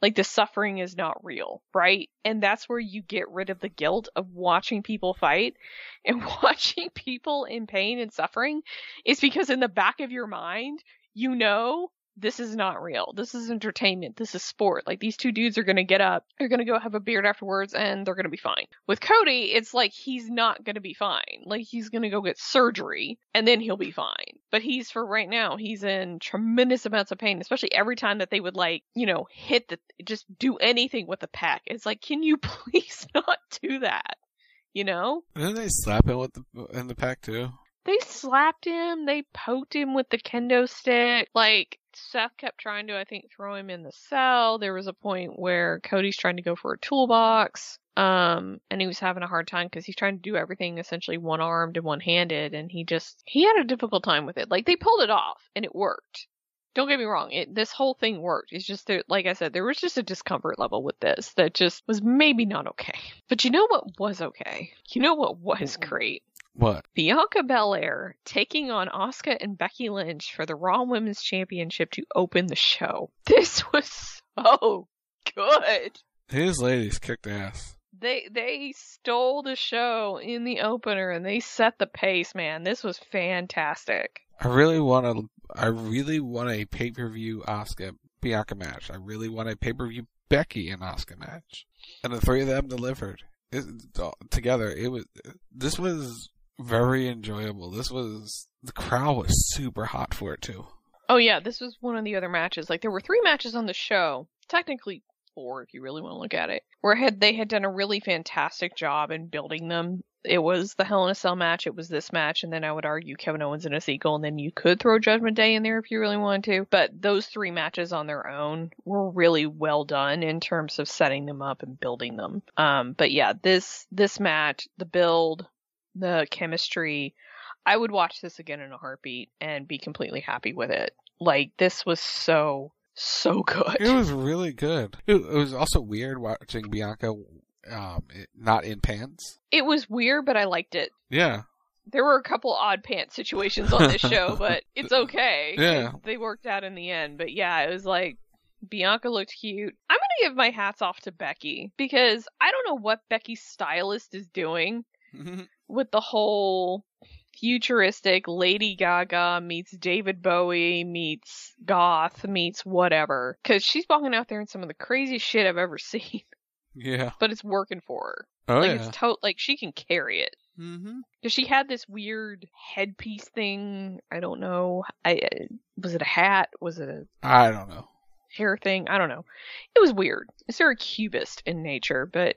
Like, the suffering is not real, right? And that's where you get rid of the guilt of watching people fight and watching people in pain and suffering, is because in the back of your mind, you know, this is not real. This is entertainment. This is sport. Like, these two dudes are going to get up, they're going to go have a beard afterwards, and they're going to be fine. With Cody, it's like he's not going to be fine. Like, he's going to go get surgery, and then he'll be fine. But he's, for right now, he's in tremendous amounts of pain, especially every time that they would, like, you know, hit the, just do anything with the pack. It's like, can you please not do that? You know? Didn't they slap him with the, in the pack, too? They slapped him, they poked him with the kendo stick, like, Seth kept trying to, I think, throw him in the cell. There was a point where Cody's trying to go for a toolbox, um, and he was having a hard time because he's trying to do everything essentially one-armed and one-handed, and he just, he had a difficult time with it. Like, they pulled it off, and it worked. Don't get me wrong, it, this whole thing worked. It's just, that, like I said, there was just a discomfort level with this that just was maybe not okay. But you know what was okay? You know what was great? What? Bianca Belair taking on Asuka and Becky Lynch for the Raw Women's Championship to open the show. This was so good. These ladies kicked ass. They they stole the show in the opener and they set the pace, man. This was fantastic. I really want to. I really want a pay per view Asuka Bianca match. I really want a pay per view Becky and Asuka match, and the three of them delivered it, together. It was. This was very enjoyable. This was, the crowd was super hot for it too. Oh yeah, this was one of the other matches. Like, there were three matches on the show, technically four if you really want to look at it, where had they had done a really fantastic job in building them. It was the Hell in a Cell match, it was this match, and then I would argue Kevin Owens and Ezekiel, and then you could throw Judgment Day in there if you really wanted to. But those three matches on their own were really well done in terms of setting them up and building them. Um, but yeah, this this match, the build, the chemistry, I would watch this again in a heartbeat and be completely happy with it. Like, this was so, so good. It was really good. It, it was also weird watching Bianca um, not in pants. It was weird, but I liked it. Yeah. There were a couple odd pants situations on this show, but it's okay. Yeah. They worked out in the end. But yeah, it was like, Bianca looked cute. I'm going to give my hats off to Becky, because I don't know what Becky's stylist is doing with the whole futuristic Lady Gaga meets David Bowie meets goth meets whatever, because she's walking out there in some of the craziest shit I've ever seen. Yeah. But it's working for Oh her. like, yeah. It's to- like, she can carry it. Mm-hmm. Because she had this weird headpiece thing. I don't know. I was it a hat? Was it a I don't know. hair thing? I don't know. It was weird. It's very cubist in nature, but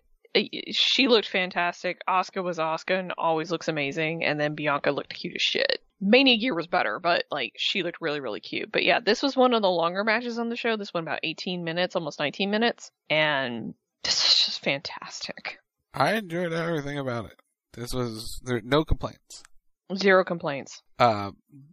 she looked fantastic. Asuka was Asuka and always looks amazing. And then Bianca looked cute as shit. Mania Gear was better, but like, she looked really, really cute. But yeah, this was one of the longer matches on the show. This one about eighteen minutes, almost nineteen minutes. And this is just fantastic. I enjoyed everything about it. This was, there no complaints. Zero complaints. Uh,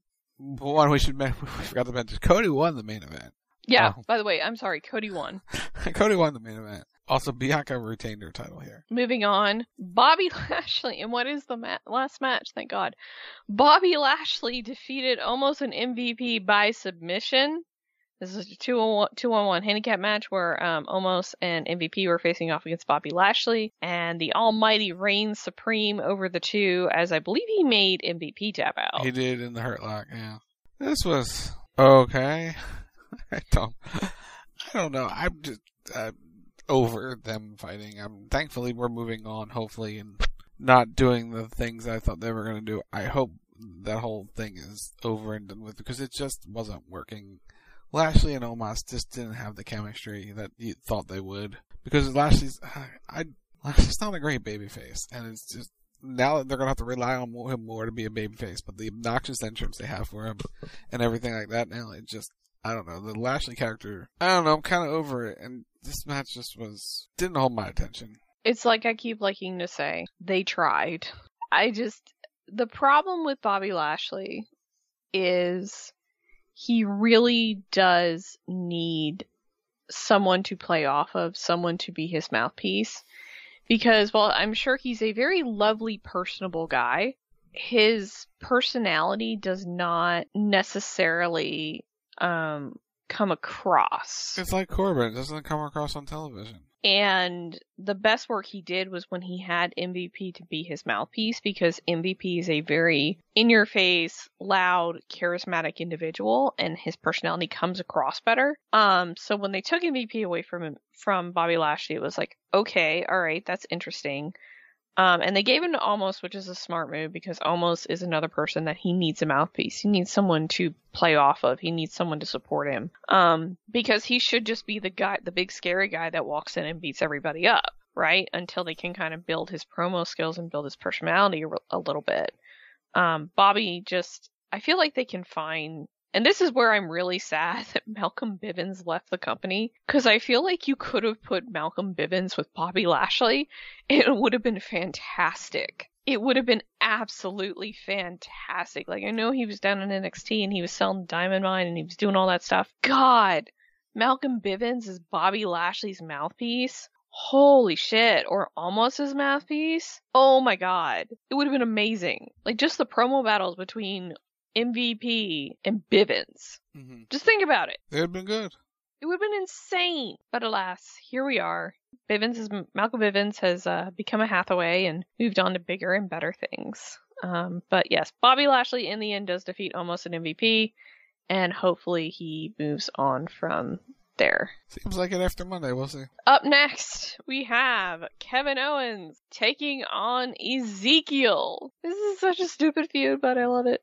one we should mention, we forgot to mention, Cody won the main event. Yeah, Oh. by the way, I'm sorry, Cody won. Cody won the main event. Also, Bianca retained her title here. Moving on, Bobby Lashley, and what is the ma- last match? Thank God. Bobby Lashley defeated almost an M V P by submission. This is a two on one handicap match where um, Omos and M V P were facing off against Bobby Lashley, and the Almighty reigned supreme over the two, as I believe he made M V P tap out. He did in the Hurt Lock, yeah. This was okay. I don't, I don't know. I'm just uh, over them fighting. I'm thankfully we're moving on, hopefully, and not doing the things I thought they were going to do. I hope that whole thing is over and done with, because it just wasn't working. Lashley and Omos just didn't have the chemistry that you thought they would, because Lashley's, I, Lashley's not a great babyface, and it's just, now that they're gonna have to rely on him more to be a babyface, but the obnoxious entrance they have for him and everything like that now, it just, I don't know, the Lashley character, I don't know, I'm kind of over it, and this match just was, didn't hold my attention. It's like I keep liking to say, they tried. I just, the problem with Bobby Lashley is he really does need someone to play off of, someone to be his mouthpiece. Because while I'm sure he's a very lovely, personable guy, his personality does not necessarily um, come across. It's like Corbin. It doesn't come across on television. And the best work he did was when he had M V P to be his mouthpiece, because M V P is a very in-your-face, loud, charismatic individual, and his personality comes across better. Um, so when they took M V P away from him, from Bobby Lashley, it was like, okay, all right, that's interesting. Um, and they gave him to Omos, which is a smart move, because Omos is another person that he needs a mouthpiece. He needs someone to play off of. He needs someone to support him. Um, because he should just be the guy, the big scary guy that walks in and beats everybody up, right? Until they can kind of build his promo skills and build his personality a, a little bit. Um, Bobby just, I feel like they can find, and this is where I'm really sad that Malcolm Bivens left the company, because I feel like you could have put Malcolm Bivens with Bobby Lashley, and it would have been fantastic. It would have been absolutely fantastic. Like, I know he was down in N X T and he was selling Diamond Mine and he was doing all that stuff. God, Malcolm Bivens is Bobby Lashley's mouthpiece. Holy shit. Or almost his mouthpiece. Oh my god. It would have been amazing. Like, just the promo battles between M V P and Bivens. Mm-hmm. Just think about it. It would have been good. It would have been insane. But alas, here we are. Bivens is, Malcolm Bivens has uh, become a Hathaway and moved on to bigger and better things. Um, but yes, Bobby Lashley in the end does defeat almost an M V P, and hopefully he moves on from there. Seems like it after Monday. We'll see. Up next, we have Kevin Owens taking on Ezekiel. This is such a stupid feud, but I love it.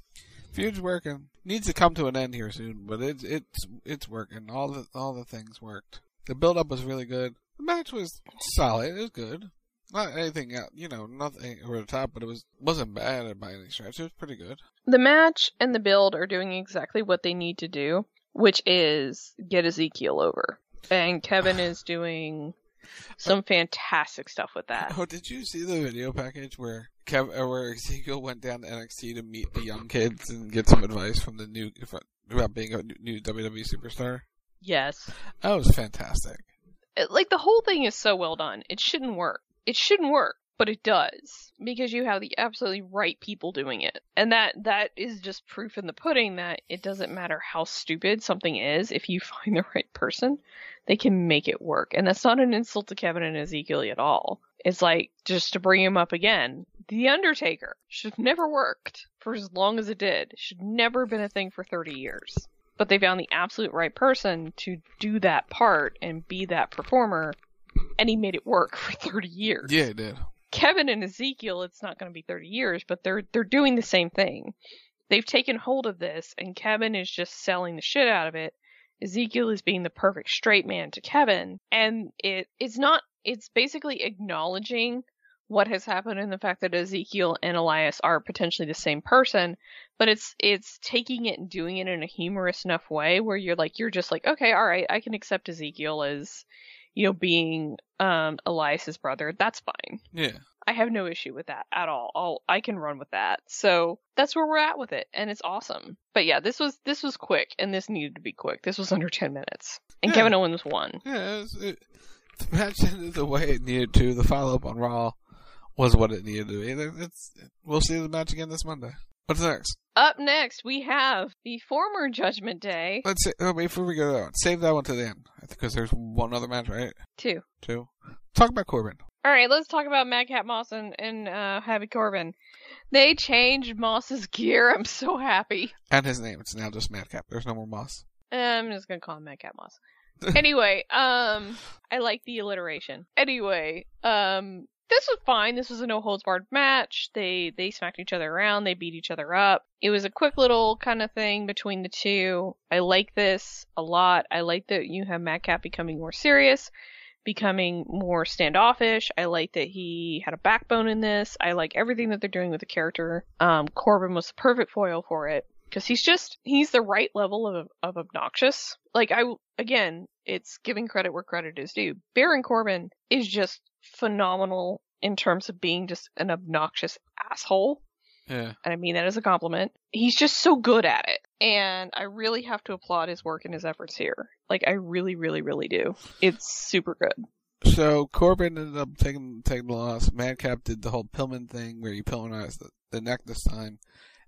Feud's working. Needs to come to an end here soon, but it's it's it's working. All the all the things worked. The build up was really good. The match was solid. It was good. Not anything, you know, nothing over the top, but it was wasn't bad by any stretch. It was pretty good. The match and the build are doing exactly what they need to do, which is get Ezekiel over. And Kevin is doing some fantastic stuff with that. Oh, did you see the video package where Kev, or where Ezekiel went down to N X T to meet the young kids and get some advice from the new about being a new W W E superstar? Yes. That was fantastic. It, like, the whole thing is so well done. It shouldn't work. It shouldn't work, but it does, because you have the absolutely right people doing it. And that that is just proof in the pudding that it doesn't matter how stupid something is. If you find the right person, they can make it work. And that's not an insult to Kevin and Ezekiel at all. It's like, just to bring him up again, The Undertaker should have never worked for as long as it did. It should never have been a thing for thirty years. But they found the absolute right person to do that part and be that performer, and he made it work for thirty years. Yeah, it did. Kevin and Ezekiel, it's not going to be thirty years, but they're they're doing the same thing. They've taken hold of this, and Kevin is just selling the shit out of it. Ezekiel is being the perfect straight man to Kevin, and it it's not. It's basically acknowledging what has happened and the fact that Ezekiel and Elias are potentially the same person, but it's it's taking it and doing it in a humorous enough way where you're like, you're just like, okay, all right, I can accept Ezekiel as, you know, being um Elias's brother. That's fine. Yeah. I have no issue with that at all. I'll, I can run with that. So that's where we're at with it, and it's awesome. But yeah, this was this was quick, and this needed to be quick. This was under ten minutes, and yeah. Kevin Owens won. Yeah, it was, it, the match ended the way it needed to. The follow up on Raw was what it needed to be. It's, we'll see the match again this Monday. What's next? Up next, we have the former Judgment Day. Let's say, oh, before we go to that one, save that one to the end, because there's one other match, right? Two. Two. Talk about Corbin. All right, let's talk about Madcap Moss and, and uh, Happy Corbin. They changed Moss's gear. I'm so happy. And his name. It's now just Madcap. There's no more Moss. I'm just gonna call him Madcap Moss. Anyway, um, I like the alliteration. Anyway, um, this was fine. This was a no-holds-barred match. They they smacked each other around. They beat each other up. It was a quick little kind of thing between the two. I like this a lot. I like that you have Madcap becoming more serious, becoming more standoffish. I like that he had a backbone in this. I like everything that they're doing with the character. Um, Corbin was the perfect foil for it. Because he's just, he's the right level of of obnoxious. Like, I, again, it's giving credit where credit is due. Baron Corbin is just phenomenal in terms of being just an obnoxious asshole. Yeah. And I mean that as a compliment. He's just so good at it. And I really have to applaud his work and his efforts here. Like, I really, really, really do. It's super good. So, Corbin ended up taking, taking the loss. Madcap did the whole Pillman thing where he Pillmanized the, the neck this time.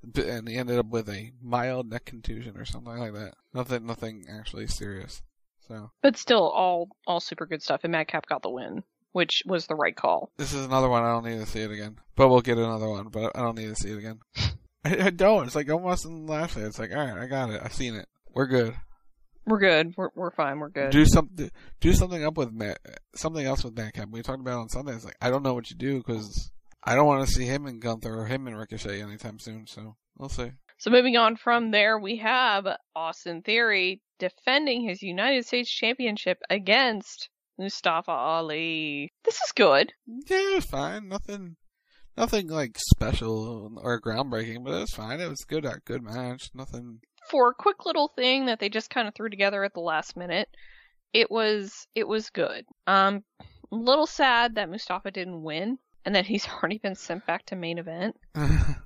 and he ended up with a mild neck contusion or something like that. Nothing, nothing actually serious. So, but still, all all super good stuff. And Madcap got the win, which was the right call. This is another one. I don't need to see it again, but we'll get another one. But I don't need to see it again. I, I don't. It's like almost in the last day. It's like, all right, I got it. I've seen it. We're good. We're good. We're we're fine. We're good. Do something. Do something up with Matt. Something else with Madcap. We talked about it on Sunday. It's like I don't know what you do because I don't want to see him and Gunther or him and Ricochet anytime soon. So we'll see. So moving on from there, we have Austin Theory defending his United States Championship against Mustafa Ali. This is good. Yeah, it was fine. Nothing, nothing like special or groundbreaking, but it was fine. It was a good, good match. Nothing. For a quick little thing that they just kind of threw together at the last minute, it was it was good. Um, a little sad that Mustafa didn't win, and that he's already been sent back to main event. he,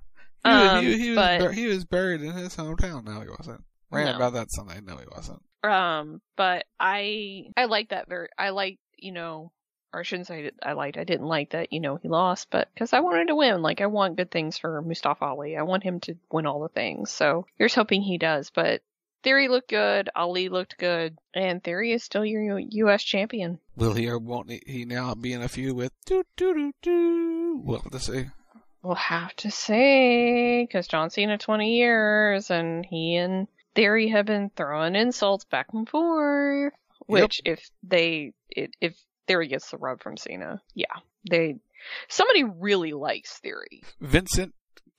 um, he, he, but, was, he was buried in his hometown. No, he wasn't. Ran no. about that Sunday. No, he wasn't. Um, but I I like that very. I like you know, or I shouldn't say I liked. I didn't like that you know he lost, but because I wanted to win. Like I want good things for Mustafa Ali. I want him to win all the things. So here's hoping he does. But Theory looked good. Ali looked good, and Theory is still your U S champion. Will he or won't he now be in a feud with do do do do? We'll have to see. We'll have to see, because John Cena twenty years, and he and Theory have been throwing insults back and forth. Which, yep. if they, it, if Theory gets the rub from Cena, yeah, they, somebody really likes Theory. Vincent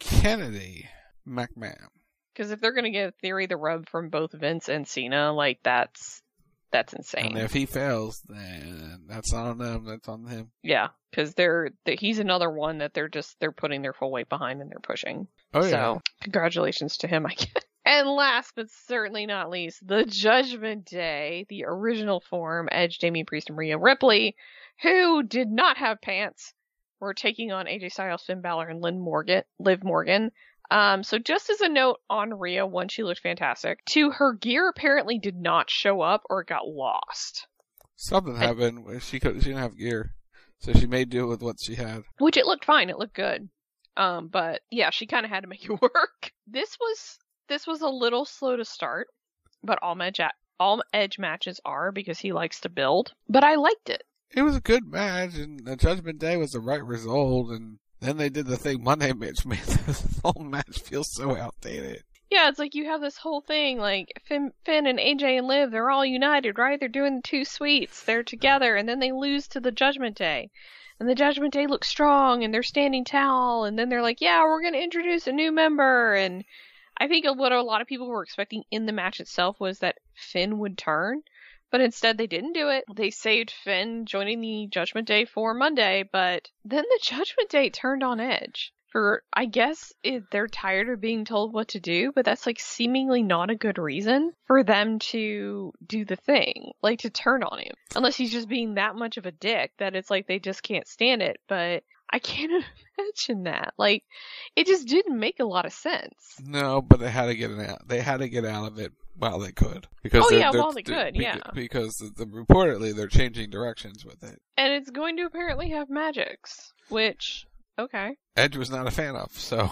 Kennedy McMahon. Because if they're gonna give Theory the rub from both Vince and Cena, like that's that's insane. And if he fails, then that's not on them. That's on him. Yeah, because they're, they, he's another one that they're just they're putting their full weight behind and they're pushing. Oh yeah. So congratulations to him, I guess. And last but certainly not least, the Judgment Day, the original form, Edge, Damian Priest, and Rhea Ripley, who did not have pants, were taking on A J Styles, Finn Balor, and Liv Morgan. Liv Morgan. Um, so just as a note on Rhea, one, she looked fantastic. Two, her gear apparently did not show up or it got lost. Something and, happened. She could, she didn't have gear, so she made do with what she had. Which it looked fine. It looked good. Um, but yeah, she kind of had to make it work. This was this was a little slow to start, but all Edge all Edge matches are because he likes to build. But I liked it. It was a good match, and the Judgment Day was the right result, and then they did the thing Monday, which made this whole match feel so outdated. Yeah, it's like you have this whole thing, like Finn, Finn and A J and Liv, they're all united, right? They're doing the two sweets, they're together, and then they lose to the Judgment Day. And the Judgment Day looks strong, and they're standing tall, and then they're like, yeah, we're going to introduce a new member. And I think what a lot of people were expecting in the match itself was that Finn would turn. But instead, they didn't do it. They saved Finn joining the Judgment Day for Monday, but then the Judgment Day turned on Edge. For, I guess, it, they're tired of being told what to do, but that's, like, seemingly not a good reason for them to do the thing. Like, to turn on him. Unless he's just being that much of a dick that it's like they just can't stand it, but I can't imagine that. Like, it just didn't make a lot of sense. No, but they had to get it out. They had to get out of it while they could. Because oh, they're, yeah, they're, while they could, beca- yeah. Because the, the, reportedly they're changing directions with it. And it's going to apparently have magics, which, okay. Edge was not a fan of, so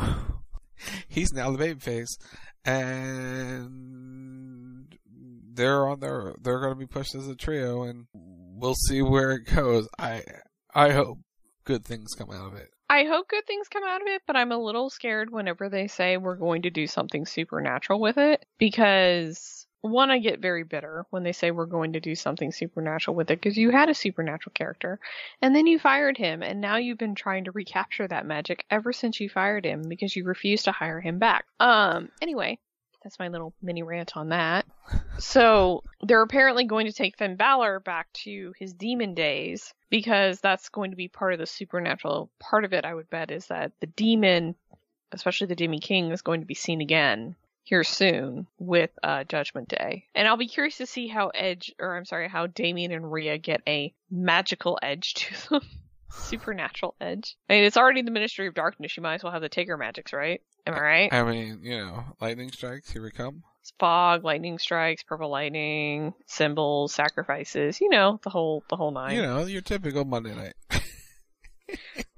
he's now the babyface. And they're on their, they're going to be pushed as a trio, and we'll see where it goes. I, I hope good things come out of it. I hope good things come out of it, but I'm a little scared whenever they say we're going to do something supernatural with it, because one, I get very bitter when they say we're going to do something supernatural with it, because you had a supernatural character, and then you fired him, and now you've been trying to recapture that magic ever since you fired him, because you refused to hire him back. Um, anyway, that's my little mini rant on that. So, they're apparently going to take Finn Balor back to his demon days, because that's going to be part of the supernatural. Part of it, I would bet, is that the demon, especially the Demon King, is going to be seen again here soon with uh, Judgment Day. And I'll be curious to see how Edge, or I'm sorry, how Damian and Rhea get a magical edge to them. Supernatural edge. I mean, it's already the Ministry of Darkness. You might as well have the Taker magics, right? Am I right? I mean, you know, lightning strikes, here we come. It's fog, lightning strikes, purple lightning, symbols, sacrifices, you know, the whole the whole nine. You know, your typical Monday night.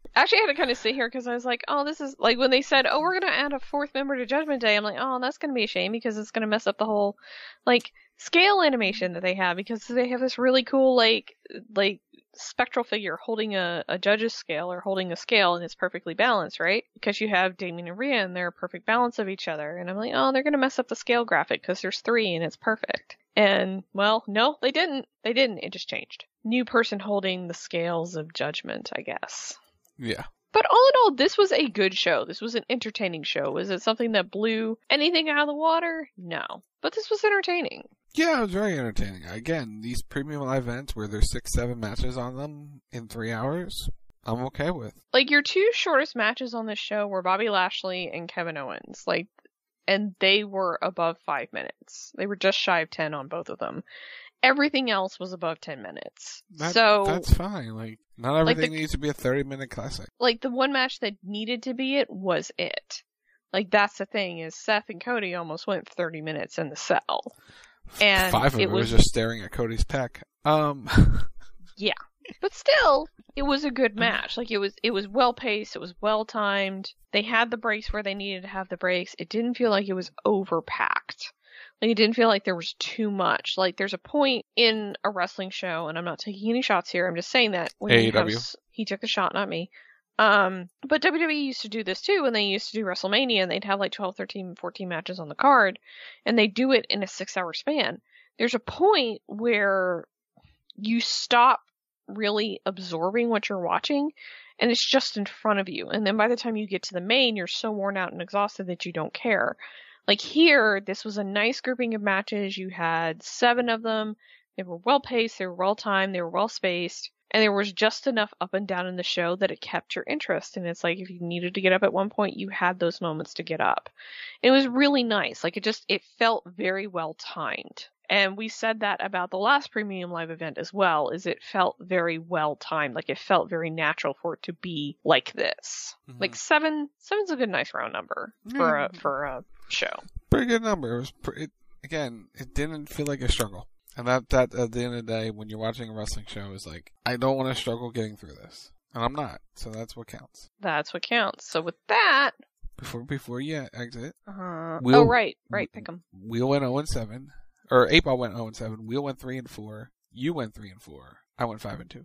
Actually, I had to kind of sit here because I was like, oh, this is like when they said, oh, we're going to add a fourth member to Judgment Day. I'm like, oh, that's going to be a shame because it's going to mess up the whole like scale animation that they have because they have this really cool like like spectral figure holding a, a judge's scale or holding a scale and it's perfectly balanced, right? Because you have Damien and Rhea and they're a perfect balance of each other. And I'm like, oh, they're going to mess up the scale graphic because there's three and it's perfect. And, well, no, they didn't. They didn't. It just changed. New person holding the scales of judgment, I guess. Yeah. But all in all, this was a good show. This was an entertaining show. Was it something that blew anything out of the water? No. But this was entertaining. Yeah, it was very entertaining. Again, these premium live events where there's six, seven matches on them in three hours, I'm okay with. Like, your two shortest matches on this show were Bobby Lashley and Kevin Owens. Like, and they were above five minutes. They were just shy of ten on both of them. Everything else was above ten minutes. That, so that's fine. Like, not everything like the, needs to be a thirty-minute classic. Like, the one match that needed to be it was it. Like, that's the thing, is Seth and Cody almost went thirty minutes in the cell. And Five of it, it was, was just staring at Cody's peck. Um. Yeah. But still, it was a good match. Like, it was it was well-paced, it was well-timed. They had the breaks where they needed to have the breaks. It didn't feel like it was overpacked. Like, it didn't feel like there was too much. Like, there's a point in a wrestling show, and I'm not taking any shots here, I'm just saying that. When A E W. He, has, he took the shot, not me. Um, but W W E used to do this too, when they used to do WrestleMania, and they'd have like twelve, thirteen, fourteen matches on the card, and they do it in a six-hour span. There's a point where you stop really absorbing what you're watching, and it's just in front of you. And then by the time you get to the main, you're so worn out and exhausted that you don't care. Like here, this was a nice grouping of matches. You had seven of them. They were well-paced, they were well-timed, they were well-spaced. And there was just enough up and down in the show that it kept your interest. And it's like if you needed to get up at one point, you had those moments to get up. It was really nice. Like it just, it felt very well timed. And we said that about the last Premium Live event as well, is it felt very well timed. Like it felt very natural for it to be like this. Mm-hmm. Like seven, seven's a good nice round number for a, for a show. Pretty good number. It was pre- it, again, it didn't feel like a struggle. And that, that, at the end of the day, when you're watching a wrestling show, is like, I don't want to struggle getting through this. And I'm not. So that's what counts. That's what counts. So with that... Before before you exit... Uh-huh. Oh, right. Right. Pick them. Wheel went oh and seven. Or eight Ball went oh and seven. Wheel went three and four. You went three and four. I went five and two.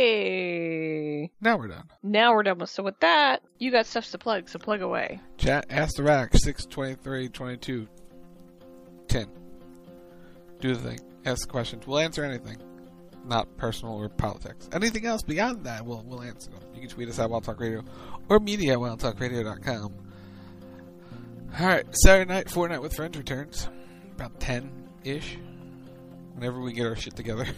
Hey. Now we're done. Now we're done. So with that, you got stuff to plug, so plug away. Chat, Ask the Rack, six twenty-three twenty-two ten. Do the thing. Ask questions. We'll answer anything. Not personal or politics. Anything else beyond that, we'll we'll answer them. You can tweet us at Wild Talk Radio or media at wild talk radio dot com. Alright, Saturday night, Fortnite with Friends returns. About ten-ish. Whenever we get our shit together.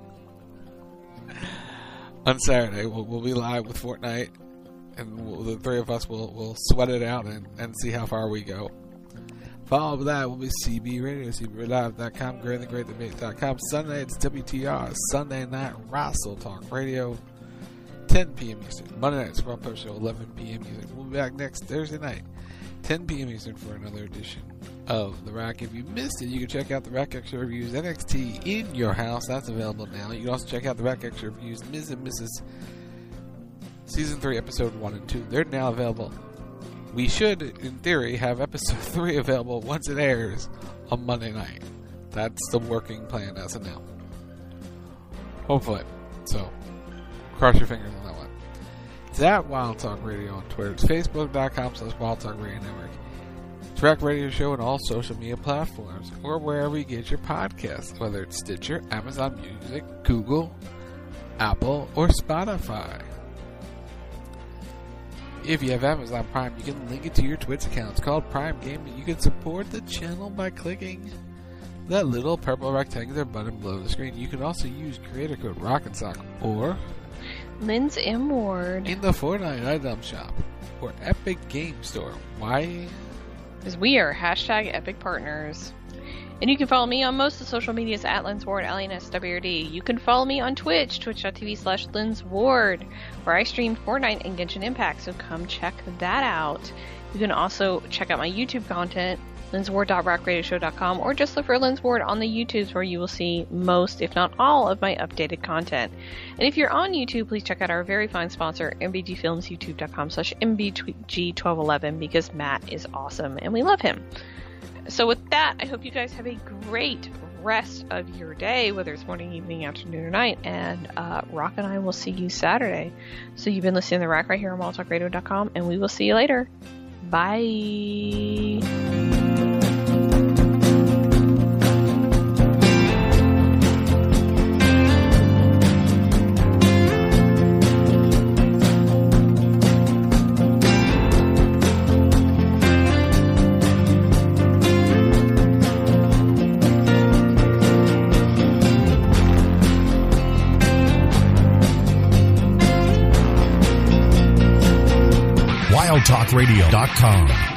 On Saturday, we'll, we'll be live with Fortnite. And we'll, the three of us will will sweat it out and, and see how far we go. Follow up that will be C B Radio, C B Radio Live dot com, Great the Great Debate dot com. Sunday, it's W T R, Sunday Night Wrestle Talk Radio, ten p.m. Eastern. Monday night, Scrum Post Show, eleven p.m. Eastern. We'll be back next Thursday night, ten p.m. Eastern, for another edition of The Rack. If you missed it, you can check out The Rack Extra Reviews N X T in your house. That's available now. You can also check out The Rack Extra Reviews Miz and Missus Season three, Episode one and two. They're now available. We should, in theory, have episode three available once it airs on Monday night. That's the working plan as of now. Hopefully. So, cross your fingers on that one. It's at Wild Talk Radio on Twitter. It's facebook dot com slash Wild Talk Radio Network. It's Rack Radio Show on all social media platforms, or wherever you get your podcasts, whether it's Stitcher, Amazon Music, Google, Apple, or Spotify. If you have Amazon Prime, you can link it to your Twitch account. It's called Prime Gaming. You can support the channel by clicking that little purple rectangular button below the screen. You can also use creator code ROCK'n'SOCK or Lynn's M. Ward in the Fortnite item shop or Epic Game Store. Why? Because we are hashtag Epic Partners. And you can follow me on most of the social medias at Lynn's Ward, L I N S W R D. You can follow me on Twitch, twitch dot t v slash Lynn's Ward, where I stream Fortnite and Genshin Impact, so come check that out. You can also check out my YouTube content linz ward dot rack radio show dot com, or just look for Linz Ward on the YouTubes, where you will see most, if not all, of my updated content. And if you're on YouTube, please check out our very fine sponsor, M B G Films, youtube dot com slash M B G twelve eleven, because Matt is awesome and we love him. So with that, I hope you guys have a great rest of your day, whether it's morning, evening, afternoon, or night, and uh, Rock and I will see you Saturday. So you've been listening to The Rack right here on wild talk radio dot com, and we will see you later. Bye. wild talk radio dot com